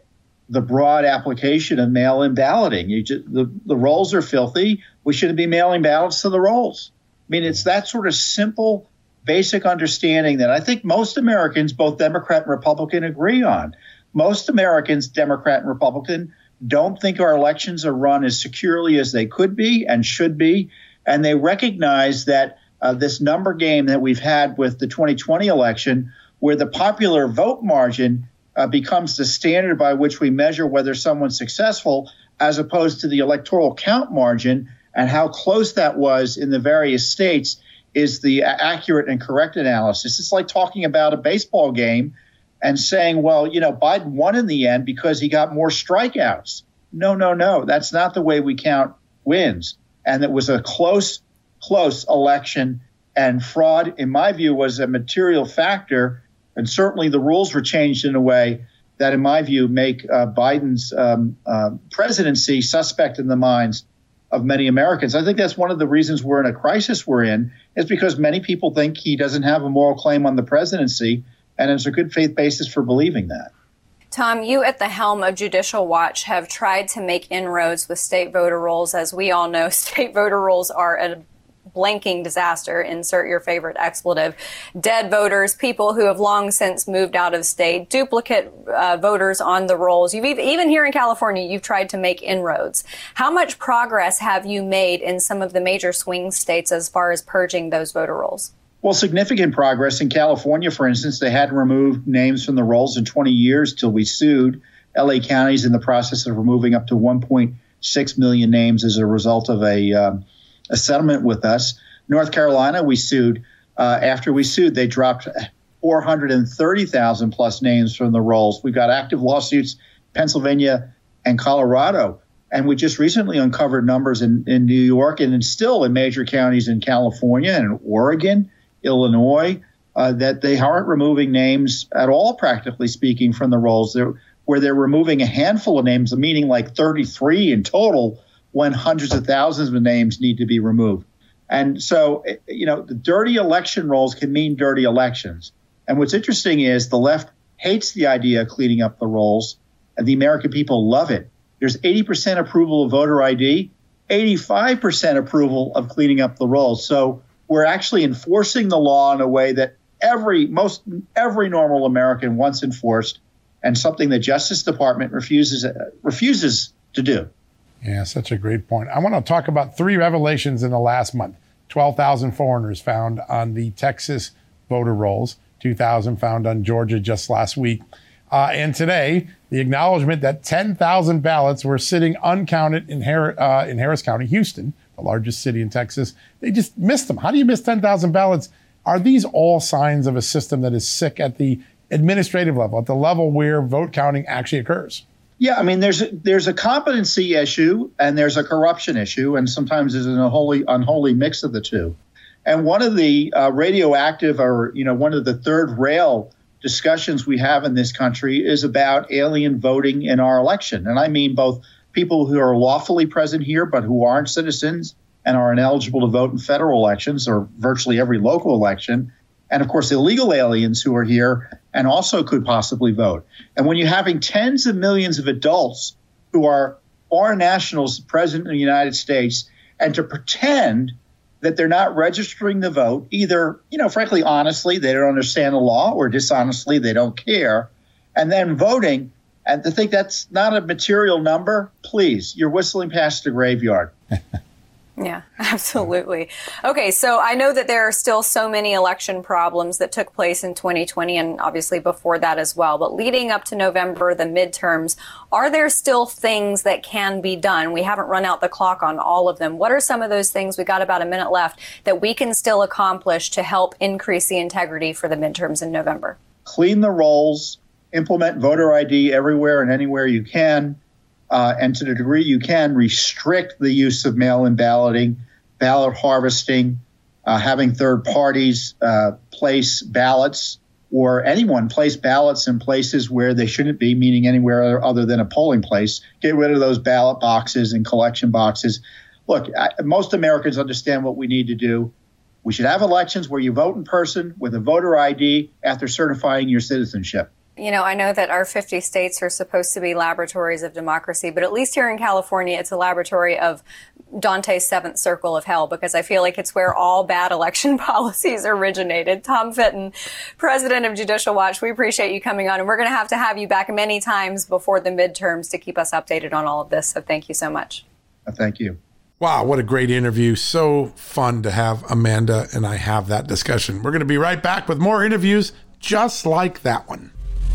the broad application of mail-in balloting. You just, the, the rolls are filthy. We shouldn't be mailing ballots to the rolls. I mean, it's that sort of simple, basic understanding that I think most Americans, both Democrat and Republican, agree on. Most Americans, Democrat and Republican, don't think our elections are run as securely as they could be and should be. And they recognize that uh, this number game that we've had with the twenty twenty election, where the popular vote margin uh, becomes the standard by which we measure whether someone's successful, as opposed to the electoral count margin and how close that was in the various states, is the accurate and correct analysis. It's like talking about a baseball game and saying, well, you know, Biden won in the end because he got more strikeouts. No, no, no. That's not the way we count wins. And it was a close, close election. And fraud, in my view, was a material factor. And certainly the rules were changed in a way that, in my view, make uh, Biden's um, uh, presidency suspect in the minds of many Americans. I think that's one of the reasons we're in a crisis we're in, is because many people think he doesn't have a moral claim on the presidency. And there's a good faith basis for believing that. Tom, you at the helm of Judicial Watch have tried to make inroads with state voter rolls. As we all know, state voter rolls are a blanking disaster. Insert your favorite expletive. Dead voters, people who have long since moved out of state, duplicate uh, voters on the rolls. You've even, even here in California, you've tried to make inroads. How much progress have you made in some of the major swing states as far as purging those voter rolls? Well, significant progress. In California, for instance, they hadn't removed names from the rolls in twenty years till we sued. L A County's in the process of removing up to one point six million names as a result of a, um, a settlement with us. North Carolina, we sued. Uh, after we sued, they dropped four hundred thirty thousand plus names from the rolls. We've got active lawsuits, Pennsylvania and Colorado. And we just recently uncovered numbers in, in New York and in still in major counties in California and Oregon, Illinois, uh, that they aren't removing names at all, practically speaking, from the rolls. They're, where they're removing a handful of names, meaning like thirty-three in total, when hundreds of thousands of names need to be removed. And so, you know, the dirty election rolls can mean dirty elections. And what's interesting is the left hates the idea of cleaning up the rolls, and the American people love it. There's eighty percent approval of voter I D, eighty-five percent approval of cleaning up the rolls. So we're actually enforcing the law in a way that every most every normal American wants enforced, and something the Justice Department refuses uh, refuses to do. Yeah, such a great point. I want to talk about three revelations in the last month. twelve thousand foreigners found on the Texas voter rolls, two thousand found on Georgia just last week. Uh, and today, the acknowledgement that ten thousand ballots were sitting uncounted in, Har- uh, in Harris County, Houston, the largest city in Texas. They just missed them. How do you miss ten thousand ballots? Are these all signs of a system that is sick at the administrative level, at the level where vote counting actually occurs? Yeah, I mean, there's a, there's a competency issue and there's a corruption issue, and sometimes there's an unholy, unholy mix of the two. And one of the uh, radioactive, or, you know, one of the third rail discussions we have in this country is about alien voting in our election. And I mean both people who are lawfully present here but who aren't citizens and are ineligible to vote in federal elections or virtually every local election, and of course illegal aliens who are here and also could possibly vote. And when you're having tens of millions of adults who are foreign nationals present in the United States, and to pretend that they're not registering the vote, either, you know, frankly, honestly, they don't understand the law, or dishonestly, they don't care, and then voting, and to think that's not a material number, please, you're whistling past the graveyard. Yeah, absolutely. Okay, so I know that there are still so many election problems that took place in twenty twenty and obviously before that as well. But leading up to November, the midterms, are there still things that can be done? We haven't run out the clock on all of them. What are some of those things, we got about a minute left, that we can still accomplish to help increase the integrity for the midterms in November? Clean the rolls, implement voter I D everywhere and anywhere you can. Uh, and to the degree you can, restrict the use of mail-in balloting, ballot harvesting, uh, having third parties uh, place ballots, or anyone place ballots in places where they shouldn't be, meaning anywhere other than a polling place. Get rid of those ballot boxes and collection boxes. Look, I, most Americans understand what we need to do. We should have elections where you vote in person with a voter I D after certifying your citizenship. You know, I know that our fifty states are supposed to be laboratories of democracy, but at least here in California, it's a laboratory of Dante's seventh circle of hell, because I feel like it's where all bad election policies originated. Tom Fitton, president of Judicial Watch, we appreciate you coming on, and we're going to have to have you back many times before the midterms to keep us updated on all of this. So thank you so much. Thank you. Wow, what a great interview. So fun to have Amanda and I have that discussion. We're going to be right back with more interviews just like that one.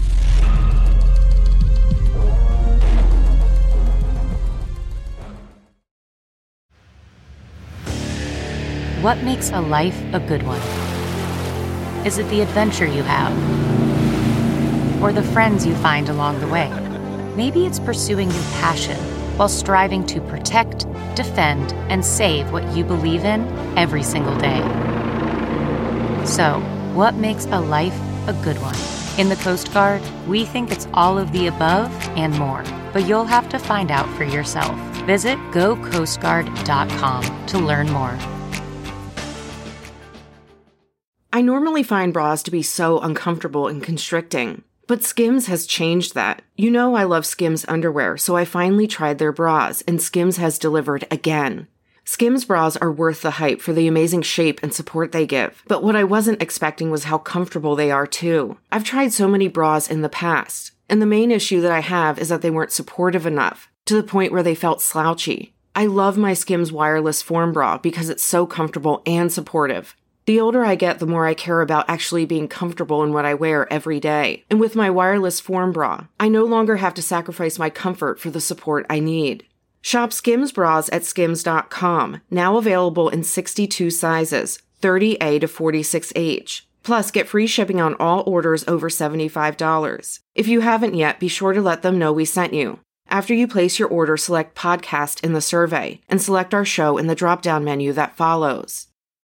What makes a life a good one? Is it the adventure you have? Or the friends you find along the way? Maybe it's pursuing your passion while striving to protect, defend, and save what you believe in every single day. So, what makes a life a good one? In the Coast Guard, we think it's all of the above and more, but you'll have to find out for yourself. Visit go coast guard dot com to learn more. I normally find bras to be so uncomfortable and constricting, but Skims has changed that. You know I love Skims underwear, so I finally tried their bras, and Skims has delivered again. Skims bras are worth the hype for the amazing shape and support they give, but what I wasn't expecting was how comfortable they are too. I've tried so many bras in the past, and the main issue that I have is that they weren't supportive enough, to the point where they felt slouchy. I love my Skims wireless form bra because it's so comfortable and supportive. The older I get, the more I care about actually being comfortable in what I wear every day. And with my wireless form bra, I no longer have to sacrifice my comfort for the support I need. Shop Skims bras at skims dot com, now available in sixty-two sizes, thirty A to forty-six H. Plus, get free shipping on all orders over seventy-five dollars. If you haven't yet, be sure to let them know we sent you. After you place your order, select Podcast in the survey, and select our show in the drop-down menu that follows.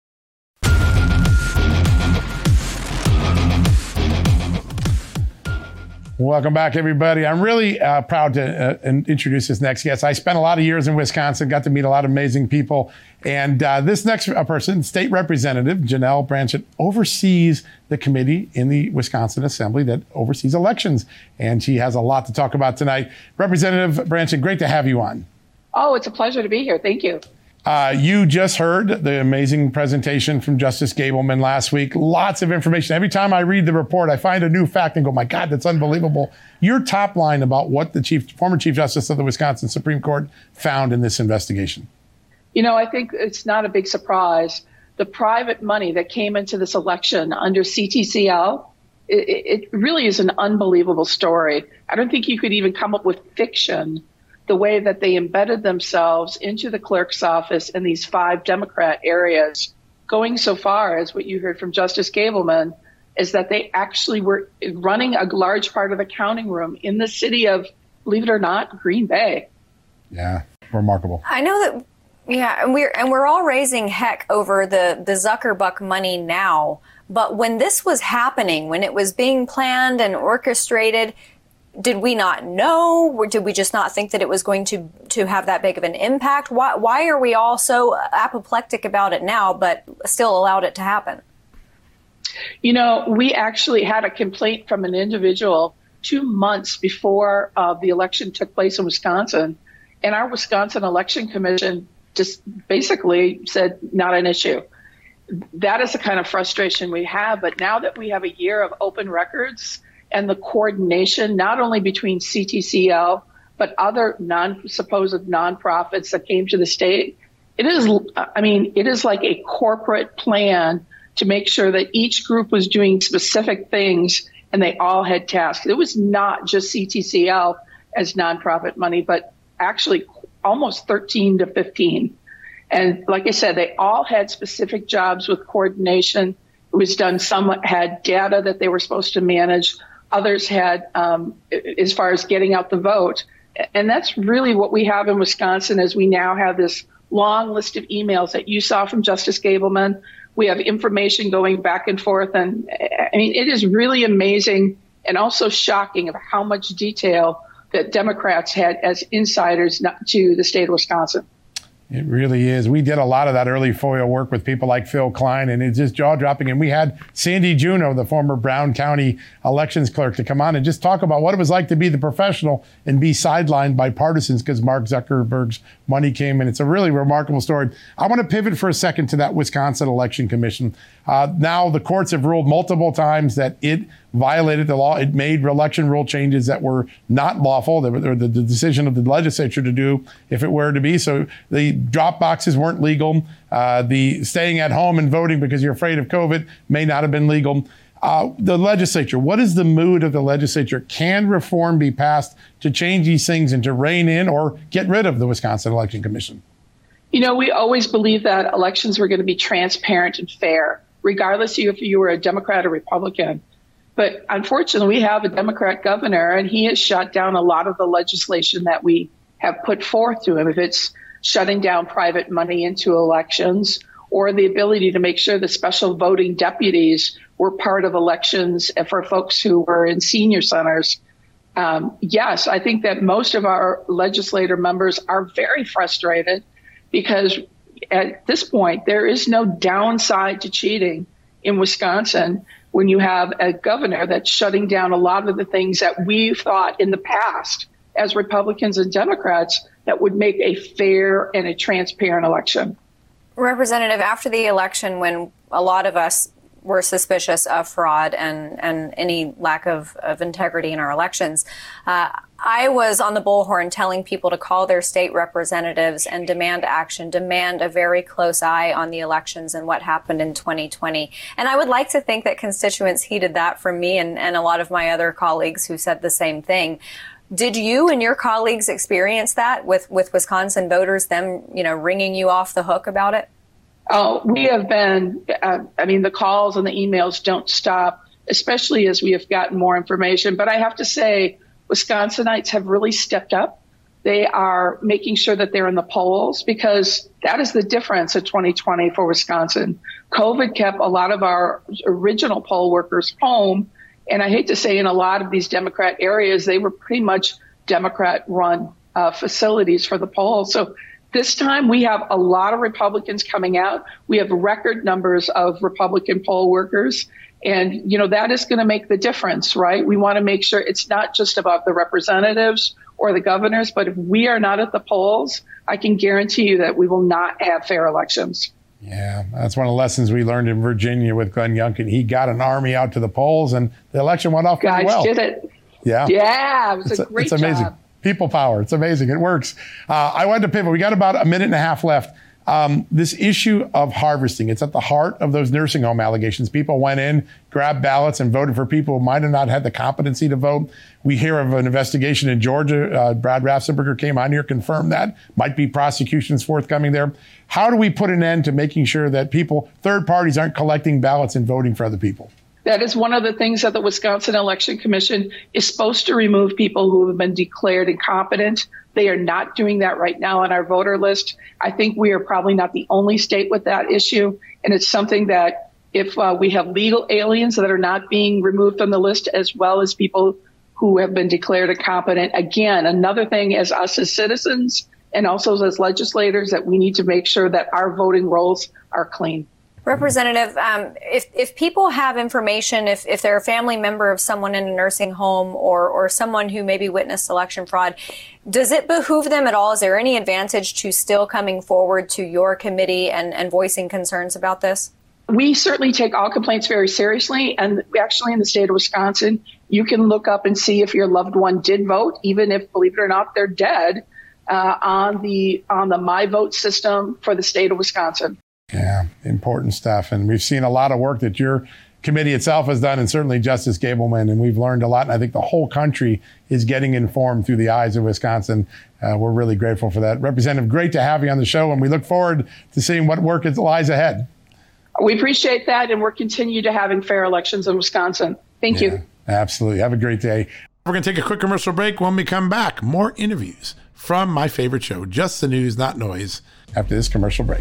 Welcome back, everybody. I'm really uh, proud to uh, introduce this next guest. I spent a lot of years in Wisconsin, got to meet a lot of amazing people. And uh, this next uh, person, State Representative Janelle Branchett, oversees the committee in the Wisconsin Assembly that oversees elections. And she has a lot to talk about tonight. Representative Branchett, great to have you on. Oh, it's a pleasure to be here. Thank you. Uh, you just heard the amazing presentation from Justice Gableman last week. Lots of information. Every time I read the report, I find a new fact and go, my God, that's unbelievable. Your top line about what the chief, former Chief Justice of the Wisconsin Supreme Court found in this investigation. You know, I think it's not a big surprise. The private money that came into this election under C T C L, it, it really is an unbelievable story. I don't think you could even come up with fiction the way that they embedded themselves into the clerk's office in these five Democrat areas, going so far as what you heard from Justice Gableman, is that they actually were running a large part of the counting room in the city of, believe it or not, Green Bay. Yeah, remarkable. I know that, yeah, and we're and we're all raising heck over the, the Zuckerbuck money now, but when this was happening, when it was being planned and orchestrated, did we not know? Or did we just not think that it was going to, to have that big of an impact? Why, why are we all so apoplectic about it now, but still allowed it to happen? You know, we actually had a complaint from an individual two months before uh, the election took place in Wisconsin. And our Wisconsin Election Commission just basically said, not an issue. That is the kind of frustration we have. But now that we have a year of open records, and the coordination, not only between C T C L, but other non supposed nonprofits that came to the state, it is, I mean, it is like a corporate plan to make sure that each group was doing specific things and they all had tasks. It was not just C T C L as nonprofit money, but actually almost thirteen to fifteen. And like I said, they all had specific jobs with coordination. It was done, some had data that they were supposed to manage. Others had, um, as far as getting out the vote. And that's really what we have in Wisconsin, is we now have this long list of emails that you saw from Justice Gableman. We have information going back and forth. And I mean, it is really amazing and also shocking of how much detail that Democrats had as insiders to the state of Wisconsin. It really is. We did a lot of that early FOIA work with people like Phil Klein, and it's just jaw-dropping. And we had Sandy Juneau, the former Brown County elections clerk, to come on and just talk about what it was like to be the professional and be sidelined by partisans because Mark Zuckerberg's money came in. It's a really remarkable story. I want to pivot for a second to that Wisconsin Election Commission. Uh, now the courts have ruled multiple times that it violated the law. It made election rule changes that were not lawful. They were the, the decision of the legislature to do if it were to be. So the drop boxes weren't legal. Uh, the staying at home and voting because you're afraid of COVID may not have been legal. Uh, the legislature, what is the mood of the legislature? Can reform be passed to change these things and to rein in or get rid of the Wisconsin Election Commission? You know, we always believed that elections were going to be transparent and fair, regardless if you were a Democrat or Republican. But unfortunately, we have a Democrat governor, and he has shut down a lot of the legislation that we have put forth to him. If it's shutting down private money into elections or the ability to make sure the special voting deputies were part of elections for folks who were in senior centers. Um, yes, I think that most of our legislator members are very frustrated because at this point, there is no downside to cheating in Wisconsin when you have a governor that's shutting down a lot of the things that we thought in the past as Republicans and Democrats that would make a fair and a transparent election. Representative, after the election, when a lot of us were suspicious of fraud and, and any lack of, of integrity in our elections, uh, I was on the bullhorn telling people to call their state representatives and demand action, demand a very close eye on the elections and what happened in twenty twenty. And I would like to think that constituents heeded that from me and, and a lot of my other colleagues who said the same thing. Did you and your colleagues experience that with, with Wisconsin voters, them, you know, ringing you off the hook about it? Oh, we have been, uh, I mean, the calls and the emails don't stop, especially as we have gotten more information. But I have to say, Wisconsinites have really stepped up. They are making sure that they're in the polls because that is the difference in twenty twenty for Wisconsin. COVID kept a lot of our original poll workers home. And I hate to say in a lot of these Democrat areas, they were pretty much Democrat-run uh, facilities for the polls. So this time we have a lot of Republicans coming out. We have record numbers of Republican poll workers. And, you know, that is going to make the difference, right? We want to make sure it's not just about the representatives or the governors, but if we are not at the polls, I can guarantee you that we will not have fair elections. Yeah, that's one of the lessons we learned in Virginia with Glenn Youngkin. He got an army out to the polls, and the election went off Guys pretty well. did it. Yeah. Yeah, it was it's a great It's amazing. job. People power. It's amazing. It works. Uh, I wanted to pivot. We got about a minute and a half left. Um, this issue of harvesting, it's at the heart of those nursing home allegations. People went in, grabbed ballots, and voted for people who might have not had the competency to vote. We hear of an investigation in Georgia. Uh, Brad Raffensperger came on here, confirmed that. Might be prosecutions forthcoming there. How do we put an end to making sure that people, third parties, aren't collecting ballots and voting for other people? That is one of the things that the Wisconsin Election Commission is supposed to remove people who have been declared incompetent. They are not doing that right now on our voter list. I think we are probably not the only state with that issue. And it's something that if uh, we have legal aliens that are not being removed from the list, as well as people who have been declared incompetent, again, another thing as us as citizens and also as legislators that we need to make sure that our voting rolls are clean. Representative, um, if, if people have information, if, if they're a family member of someone in a nursing home or, or someone who maybe witnessed election fraud, does it behoove them at all? Is there any advantage to still coming forward to your committee and, and voicing concerns about this? We certainly take all complaints very seriously. And actually in the state of Wisconsin, you can look up and see if your loved one did vote, even if, believe it or not, they're dead, uh, on the on the My Vote system for the state of Wisconsin. Yeah, important stuff. And we've seen a lot of work that your committee itself has done, and certainly Justice Gableman, and we've learned a lot. And I think the whole country is getting informed through the eyes of Wisconsin. Uh, we're really grateful for that. Representative, great to have you on the show, and we look forward to seeing what work lies ahead. We appreciate that, and we're continue to having fair elections in Wisconsin. Thank yeah, you. Absolutely. Have a great day. We're going to take a quick commercial break. When we come back, more interviews from my favorite show, Just the News, Not Noise, after this commercial break.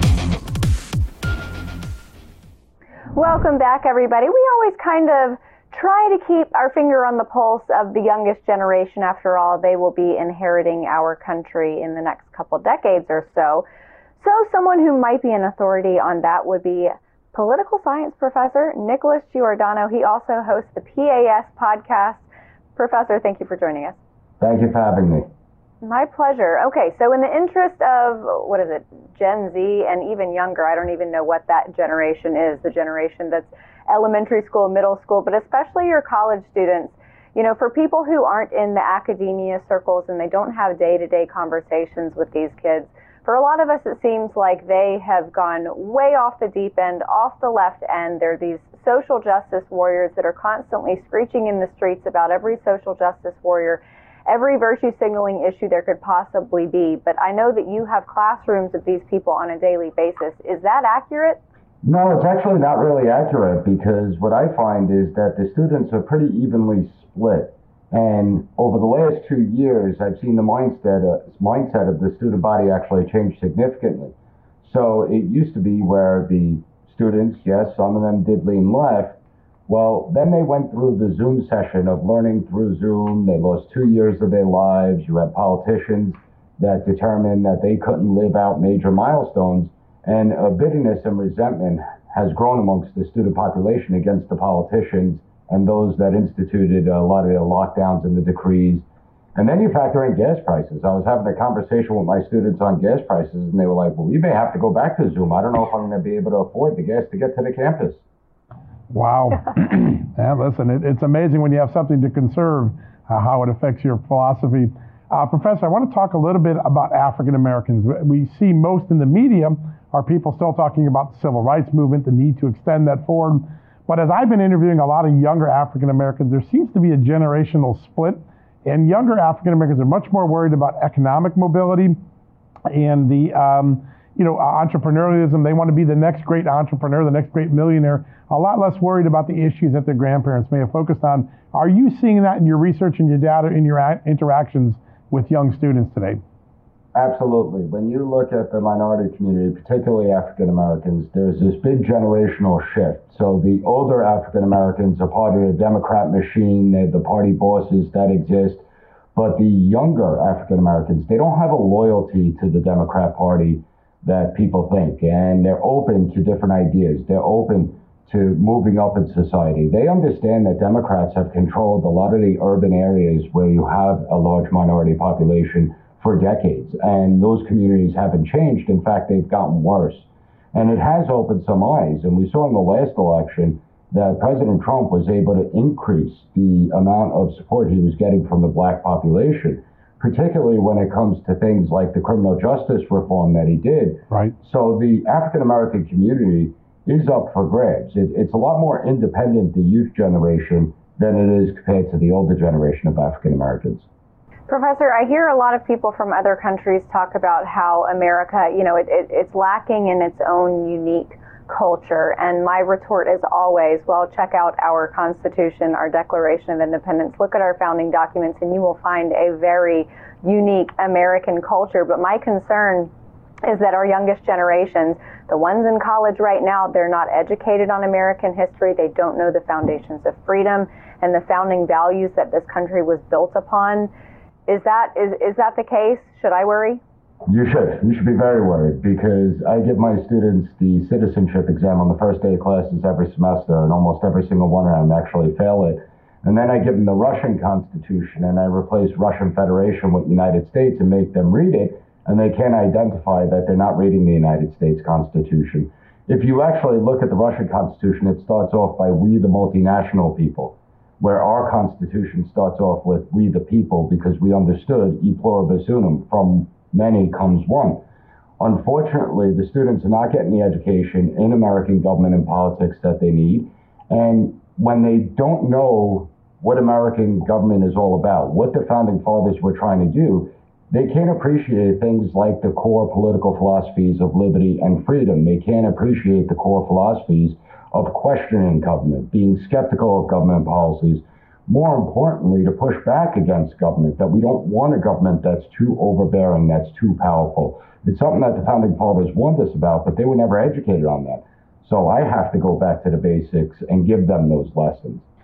Welcome back, everybody. We always kind of try to keep our finger on the pulse of the youngest generation. After all, they will be inheriting our country in the next couple decades or so. So someone who might be an authority on that would be political science professor Nicholas Giordano. He also hosts the P A S podcast. Professor, thank you for joining us. Thank you for having me. My pleasure. Okay, so in the interest of, what is it, Gen Z and even younger, I don't even know what that generation is, the generation that's elementary school, middle school, but especially your college students, you know, for people who aren't in the academia circles and they don't have day-to-day conversations with these kids, for a lot of us, it seems like they have gone way off the deep end, off the left end. They're these social justice warriors that are constantly screeching in the streets about every social justice warrior, every virtue signaling issue there could possibly be. But I know that you have classrooms of these people on a daily basis. Is that accurate? No, it's actually not really accurate, because what I find is that the students are pretty evenly split. And over the last two years, I've seen the mindset, uh, mindset of the student body actually change significantly. So it used to be where the students, yes, some of them did lean left. Well, then they went through the Zoom session of learning through Zoom. They lost two years of their lives. You had politicians that determined that they couldn't live out major milestones. And a bitterness and resentment has grown amongst the student population against the politicians and those that instituted a lot of the lockdowns and the decrees. And then you factor in gas prices. I was having a conversation with my students on gas prices, and they were like, well, we may have to go back to Zoom. I don't know if I'm going to be able to afford the gas to get to the campus. Wow. Yeah, listen, it, it's amazing when you have something to conserve, uh, how it affects your philosophy. Uh, Professor, I want to talk a little bit about African Americans. We see most in the media are people still talking about the civil rights movement, the need to extend that forward. But as I've been interviewing a lot of younger African Americans, there seems to be a generational split. And younger African Americans are much more worried about economic mobility and the um, you know, entrepreneurialism. They want to be the next great entrepreneur, the next great millionaire. A lot less worried about the issues that their grandparents may have focused on. Are you seeing that in your research and your data, in your interactions with young students today? Absolutely. When you look at the minority community, particularly African Americans, there's this big generational shift. So the older African Americans are part of the Democrat machine, the party bosses that exist. But the younger African Americans, they don't have a loyalty to the Democrat Party that people think. And they're open to different ideas. They're open to moving up in society. They understand that Democrats have controlled a lot of the urban areas where you have a large minority population for decades, and those communities haven't changed. In fact, they've gotten worse. And it has opened some eyes, and we saw in the last election that President Trump was able to increase the amount of support he was getting from the black population, particularly when it comes to things like the criminal justice reform that he did. Right. So the African American community is up for grabs. It, it's a lot more independent, the youth generation, than it is compared to the older generation of African Americans. Professor, I hear a lot of people from other countries talk about how America, you know, it, it, it's lacking in its own unique culture. And my retort is always, well, check out our Constitution, our Declaration of Independence, look at our founding documents, and you will find a very unique American culture. But my concern is that our youngest generations, the ones in college right now, they're not educated on American history. They don't know the foundations of freedom and the founding values that this country was built upon. Is that is is that the case? Should I worry? You should. You should be very worried, because I give my students the citizenship exam on the first day of classes every semester, and almost every single one of them actually fail it. And then I give them the Russian Constitution, and I replace Russian Federation with United States and make them read it, and they can't identify that they're not reading the United States Constitution. If you actually look at the Russian Constitution, it starts off by "we the multinational people," where our Constitution starts off with "we the people," because we understood e pluribus unum, from many comes one. Unfortunately, the students are not getting the education in American government and politics that they need. And when they don't know what American government is all about, what the founding fathers were trying to do, they can't appreciate things like the core political philosophies of liberty and freedom. They can't appreciate the core philosophies of questioning government, being skeptical of government policies. More importantly, to push back against government, that we don't want a government that's too overbearing, that's too powerful. It's something that the founding fathers warned us about, but they were never educated on that. So I have to go back to the basics and give them those lessons.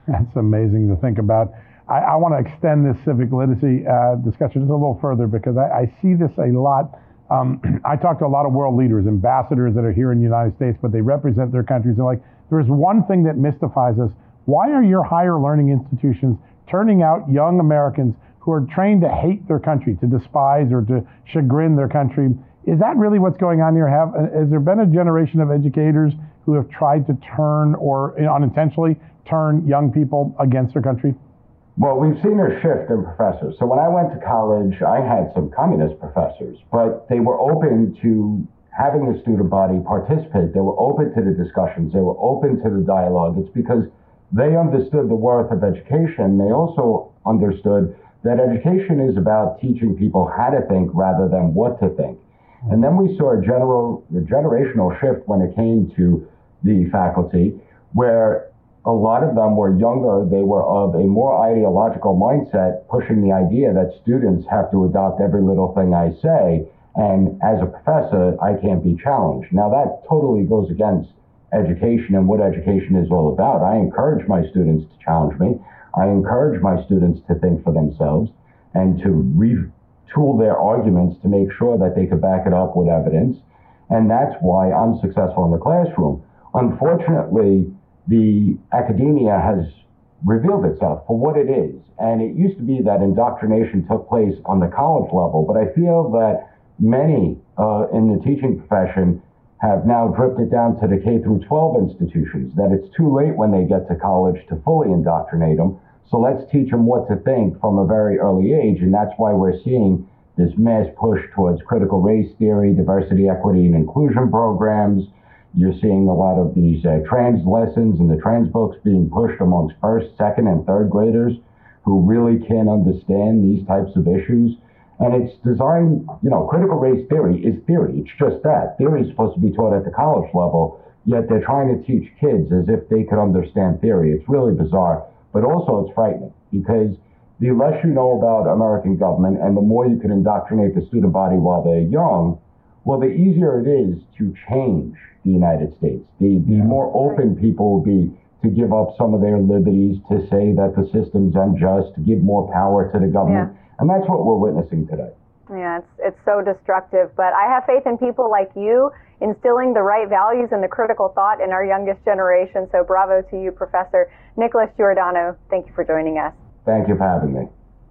That's amazing to think about. I, I want to extend this civic literacy uh, discussion just a little further because I, I see this a lot. Um, I talk to a lot of world leaders, ambassadors that are here in the United States, but they represent their countries. They're like, there's one thing that mystifies us. Why are your higher learning institutions turning out young Americans who are trained to hate their country, to despise or to chagrin their country? Is that really what's going on here? Have, has there been a generation of educators who have tried to turn or you know, unintentionally turn young people against their country? Well, we've seen a shift in professors. So when I went to college, I had some communist professors, but they were open to having the student body participate. They were open to the discussions. They were open to the dialogue. It's because they understood the worth of education. They also understood that education is about teaching people how to think rather than what to think. And then we saw a general, a generational shift when it came to the faculty, where a lot of them were younger. They were of a more ideological mindset, pushing the idea that students have to adopt every little thing I say. And as a professor, I can't be challenged. Now that totally goes against education and what education is all about. I encourage my students to challenge me. I encourage my students to think for themselves and to retool their arguments to make sure that they could back it up with evidence. And that's why I'm successful in the classroom. Unfortunately, the academia has revealed itself for what it is. And it used to be that indoctrination took place on the college level, but I feel that many uh, in the teaching profession have now drifted down to the K through twelve institutions, that it's too late when they get to college to fully indoctrinate them. So let's teach them what to think from a very early age. And that's why we're seeing this mass push towards critical race theory, diversity, equity, and inclusion programs. You're seeing a lot of these uh, trans lessons and the trans books being pushed amongst first, second, and third graders who really can't understand these types of issues. And it's designed, you know, critical race theory is theory. It's just that. Theory is supposed to be taught at the college level, yet they're trying to teach kids as if they could understand theory. It's really bizarre, but also it's frightening because the less you know about American government and the more you can indoctrinate the student body while they're young, well, the easier it is to change the United States. The, the more open people will be to give up some of their liberties, to say that the system's unjust, to give more power to the government. Yeah. And that's what we're witnessing today. Yeah, it's, it's so destructive. But I have faith in people like you instilling the right values and the critical thought in our youngest generation. So bravo to you, Professor Nicholas Giordano. Thank you for joining us. Thank you for having me.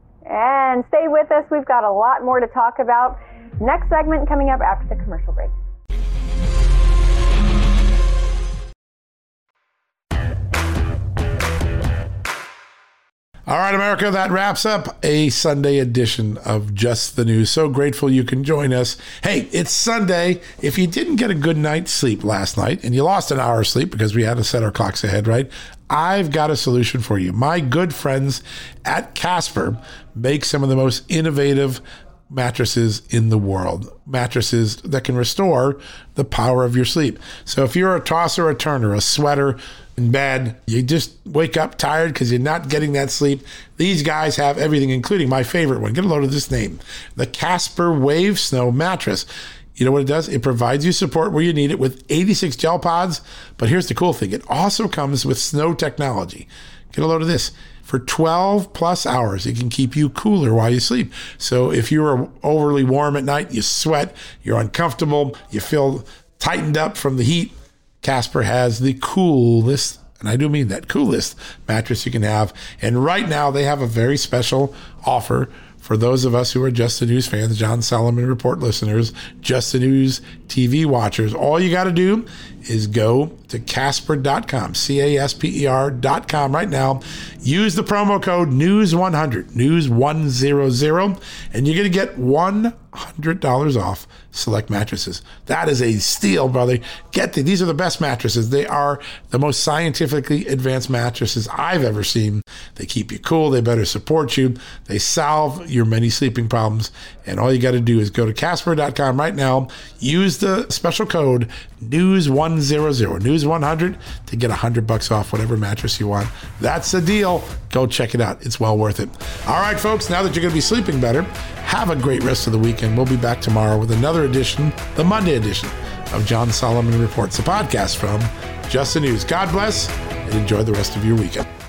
And stay with us. We've got a lot more to talk about. Next segment coming up after the commercial break. All right, America, that wraps up a Sunday edition of Just the News. So grateful you can join us. Hey, it's Sunday. If you didn't get a good night's sleep last night and you lost an hour of sleep because we had to set our clocks ahead, right? I've got a solution for you. My good friends at Casper make some of the most innovative mattresses in the world. Mattresses that can restore the power of your sleep. So if you're a tosser, a turner, a sweater, in bed, you just wake up tired because you're not getting that sleep. These guys have everything, including my favorite one. Get a load of this name, the Casper Wave Snow Mattress. You know what it does? It provides you support where you need it with eighty-six gel pods. But here's the cool thing. It also comes with snow technology. Get a load of this. For twelve plus hours, it can keep you cooler while you sleep. So if you're overly warm at night, you sweat, you're uncomfortable, you feel tightened up from the heat, Casper has the coolest, and I do mean that, coolest mattress you can have. And right now they have a very special offer for those of us who are Just the News fans, John Solomon Report listeners, Just the News T V watchers. All you got to do is go to Casper dot com, C A S P E R dot com right now. Use the promo code news one hundred, news one hundred, and you're going to get one hundred dollars off select mattresses. That is a steal, brother. Get the, these are the best mattresses. They are the most scientifically advanced mattresses I've ever seen. They keep you cool. They better support you. They solve your many sleeping problems. And all you got to do is go to Casper dot com right now. Use the special code news one hundred, news one hundred, to get one hundred bucks off whatever mattress you want. That's the deal. Go check it out. It's well worth it. All right, folks, now that you're going to be sleeping better, have a great rest of the weekend. We'll be back tomorrow with another edition, the Monday edition of John Solomon Reports, the podcast from Just the News. God bless and enjoy the rest of your weekend.